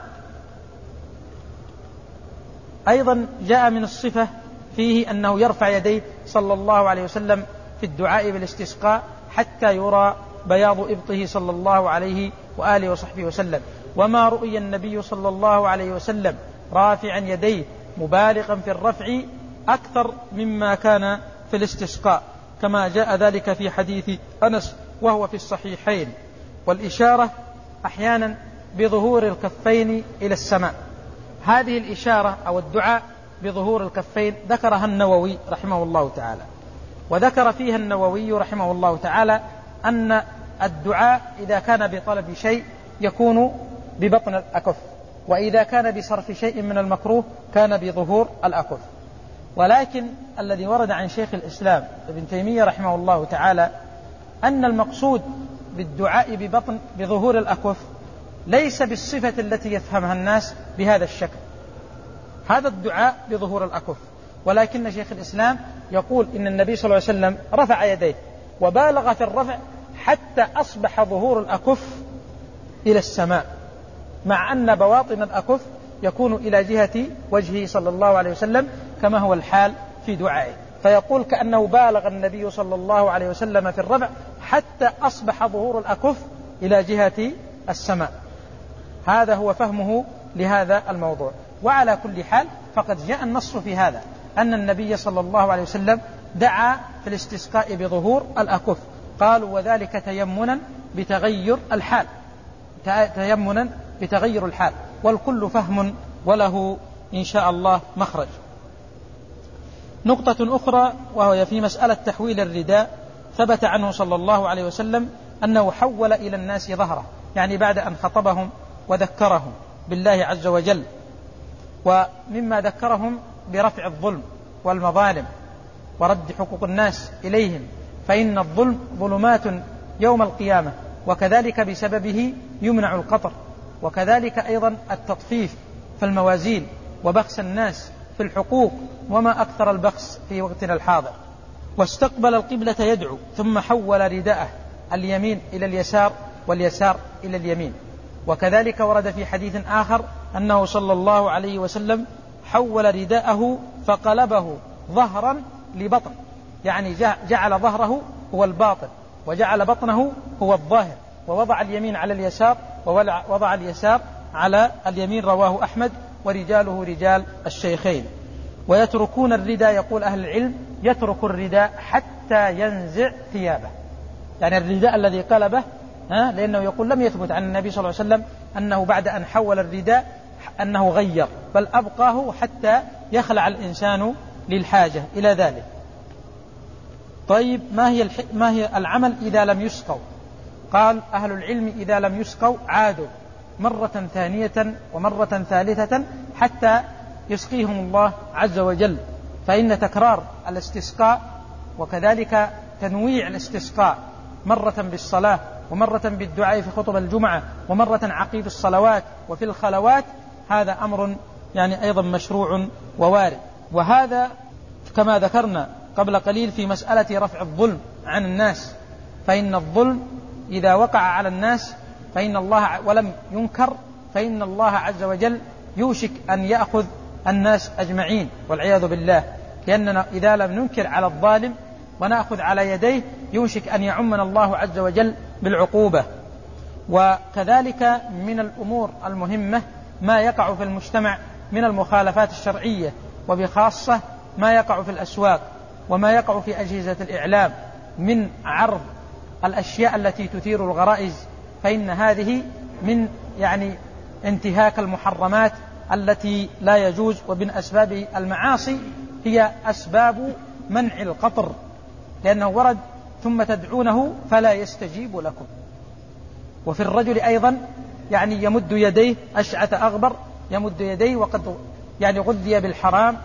أيضا جاء من الصفة فيه أنه يرفع يديه صلى الله عليه وسلم في الدعاء بالاستسقاء حتى يرى بياض إبطه صلى الله عليه وآله وصحبه وسلم. وما رؤي النبي صلى الله عليه وسلم رافعا يديه مبالغا في الرفع أكثر مما كان في الاستسقاء، كما جاء ذلك في حديث أنس وهو في الصحيحين. والإشارة أحيانا بظهور الكفين إلى السماء، هذه الإشارة أو الدعاء بظهور الكفين ذكرها النووي رحمه الله تعالى، وذكر فيها النووي رحمه الله تعالى أن الدعاء إذا كان بطلب شيء يكون ببطن الأكف، وإذا كان بصرف شيء من المكروه كان بظهور الأكف. ولكن الذي ورد عن شيخ الإسلام ابن تيمية رحمه الله تعالى أن المقصود بالدعاء بظهور الأكف ليس بالصفة التي يفهمها الناس بهذا الشكل، هذا الدعاء بظهور الأكف، ولكن شيخ الإسلام يقول إن النبي صلى الله عليه وسلم رفع يديه وبالغ في الرفع حتى أصبح ظهور الأكف إلى السماء، مع أن بواطن الأكف يكون إلى جهة وجهه صلى الله عليه وسلم كما هو الحال في دعائه، فيقول كأنه بالغ النبي صلى الله عليه وسلم في الرفع حتى أصبح ظهور الأكف إلى جهة السماء. هذا هو فهمه لهذا الموضوع. وعلى كل حال فقد جاء النص في هذا أن النبي صلى الله عليه وسلم دعا في الاستسقاء بظهور الأكف، قالوا وذلك تيمنا بتغير الحال، تيمنا بتغير الحال، والكل فهم وله إن شاء الله مخرج. نقطة أخرى وهي في مسألة تحويل الرداء، ثبت عنه صلى الله عليه وسلم أنه حول إلى الناس ظهره، يعني بعد أن خطبهم وذكرهم بالله عز وجل، ومما ذكرهم برفع الظلم والمظالم ورد حقوق الناس إليهم، فإن الظلم ظلمات يوم القيامة، وكذلك بسببه يمنع القطر، وكذلك أيضا التطفيف في الموازين وبخس الناس في الحقوق، وما أكثر البخس في وقتنا الحاضر. واستقبل القبلة يدعو، ثم حول رداءه اليمين إلى اليسار واليسار إلى اليمين. وكذلك ورد في حديث آخر أنه صلى الله عليه وسلم حول رداءه فقلبه ظهرا لبطن، يعني جعل ظهره هو الباطن وجعل بطنه هو الظاهر، ووضع اليمين على اليسار ووضع اليسار على اليمين. رواه أحمد ورجاله رجال الشيخين. ويتركون الرداء، يقول أهل العلم يترك الرداء حتى ينزع ثيابه، يعني الرداء الذي قلبه، لأنه يقول لم يثبت عن النبي صلى الله عليه وسلم أنه بعد أن حول الرداء أنه غير، بل أبقاه حتى يخلع الإنسان للحاجة إلى ذلك. طيب ما هي العمل إذا لم يسقوا؟ قال أهل العلم إذا لم يسقوا عادوا مرة ثانية ومرة ثالثة حتى يسقيهم الله عز وجل، فإن تكرار الاستسقاء وكذلك تنويع الاستسقاء مرة بالصلاة ومرة بالدعاء في خطب الجمعة ومرة عقيب الصلوات وفي الخلوات، هذا أمر يعني أيضا مشروع ووارد. وهذا كما ذكرنا قبل قليل في مسألة رفع الظلم عن الناس، فإن الظلم إذا وقع على الناس فإن الله ولم ينكر فإن الله عز وجل يوشك أن يأخذ الناس أجمعين والعياذ بالله، لأننا إذا لم ننكر على الظالم ونأخذ على يديه يوشك أن يعمنا الله عز وجل بالعقوبة. وكذلك من الأمور المهمة ما يقع في المجتمع من المخالفات الشرعية، وبخاصة ما يقع في الأسواق وما يقع في أجهزة الإعلام من عرض الأشياء التي تثير الغرائز، فإن هذه من يعني انتهاك المحرمات التي لا يجوز. ومن أسباب المعاصي هي أسباب منع القطر، لأنه ورد ثم تدعونه فلا يستجيب لكم. وفي الرجل أيضا يعني يمد يديه أشعث أغبر، يمد يديه وقد يعني غذي بالحرام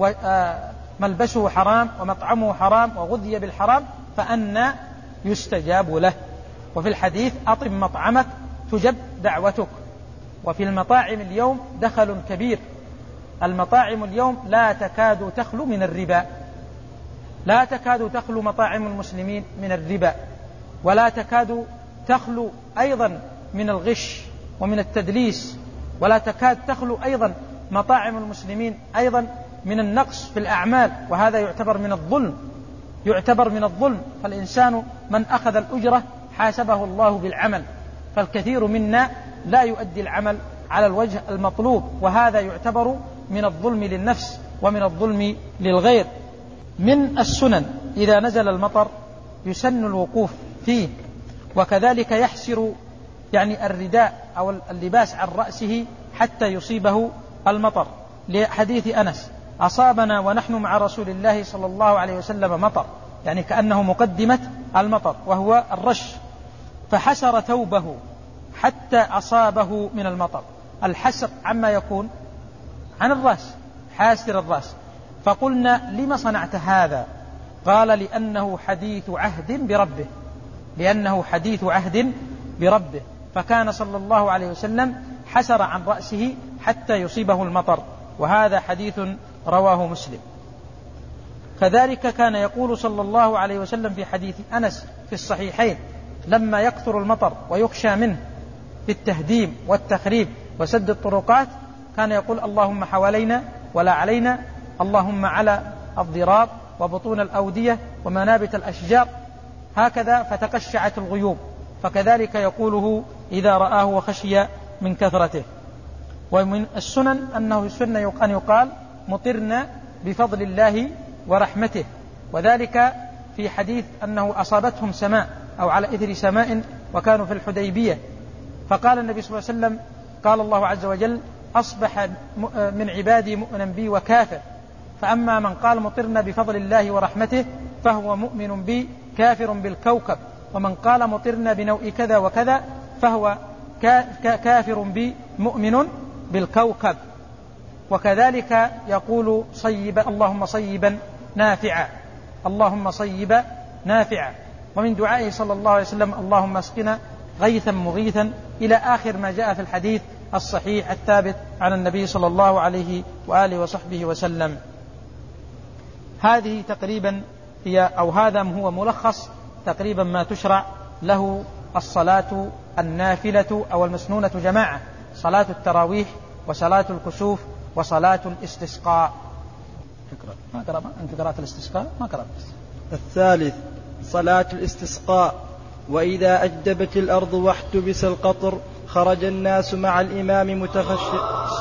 وملبسه حرام ومطعمه حرام وغذي بالحرام، فأنى يستجاب له. وفي الحديث أطعم مطعمك تجب دعوتك. وفي المطاعم اليوم دخل كبير، المطاعم اليوم لا تكاد تخلو من الربا، لا تكاد تخلو مطاعم المسلمين من الربا، ولا تكاد تخلو أيضا من الغش ومن التدليس، ولا تكاد تخلو أيضا مطاعم المسلمين أيضا من النقص في الأعمال، وهذا يعتبر من الظلم، يعتبر من الظلم. فالإنسان من أخذ الأجرة حاسبه الله بالعمل، فالكثير منا لا يؤدي العمل على الوجه المطلوب، وهذا يعتبر من الظلم للنفس ومن الظلم للغير. من السنن إذا نزل المطر يسن الوقوف فيه، وكذلك يحسر يعني الرداء أو اللباس عن رأسه حتى يصيبه المطر، لحديث أنس أصابنا ونحن مع رسول الله صلى الله عليه وسلم مطر، يعني كأنه مقدمة المطر وهو الرش، فحسر ثوبه حتى أصابه من المطر. الحسر عما يكون عن الرأس، حاسر الرأس. فقلنا لما صنعت هذا؟ قال لأنه حديث عهد بربه، لأنه حديث عهد بربه. فكان صلى الله عليه وسلم حسر عن رأسه حتى يصيبه المطر، وهذا حديث رواه مسلم. كذلك كان يقول صلى الله عليه وسلم في حديث أنس في الصحيحين لما يكثر المطر ويخشى منه في التهديم والتخريب وسد الطرقات كان يقول اللهم حوالينا ولا علينا، اللهم على الضراب وبطون الأودية ومنابت الأشجار، هكذا فتقشعت الغيوم، فكذلك يقوله إذا رآه وخشي من كثرته. ومن السنن أنه السنة أن يقال مطرنا بفضل الله ورحمته، وذلك في حديث أنه أصابتهم سماء أو على إثر سماء وكانوا في الحديبية، فقال النبي صلى الله عليه وسلم قال الله عز وجل أصبح من عبادي مؤمنا بي وكافر، فأما من قال مطرنا بفضل الله ورحمته فهو مؤمن بي كافر بالكوكب، ومن قال مطرنا بنوء كذا وكذا فهو كافر بي مؤمن بالكوكب. وكذلك يقول صيبا اللهم صيبا نافعا، اللهم صيبا نافعا. ومن دعائه صلى الله عليه وسلم اللهم اسقنا غيثا مغيثا إلى آخر ما جاء في الحديث الصحيح الثابت عن النبي صلى الله عليه وآله وصحبه وسلم. هذه تقريبا هي أو هذا هو ملخص تقريبا ما تشرع له الصلاة النافلة أو المسنونة جماعة، صلاة التراويح وصلاة الكسوف وصلاة الاستسقاء. ما قرأ أنت قرأت الاستسقاء؟ ما قرأت. الثالث صلاة الاستسقاء. وإذا أجدبت الأرض واحتبس القطر خرج الناس مع الإمام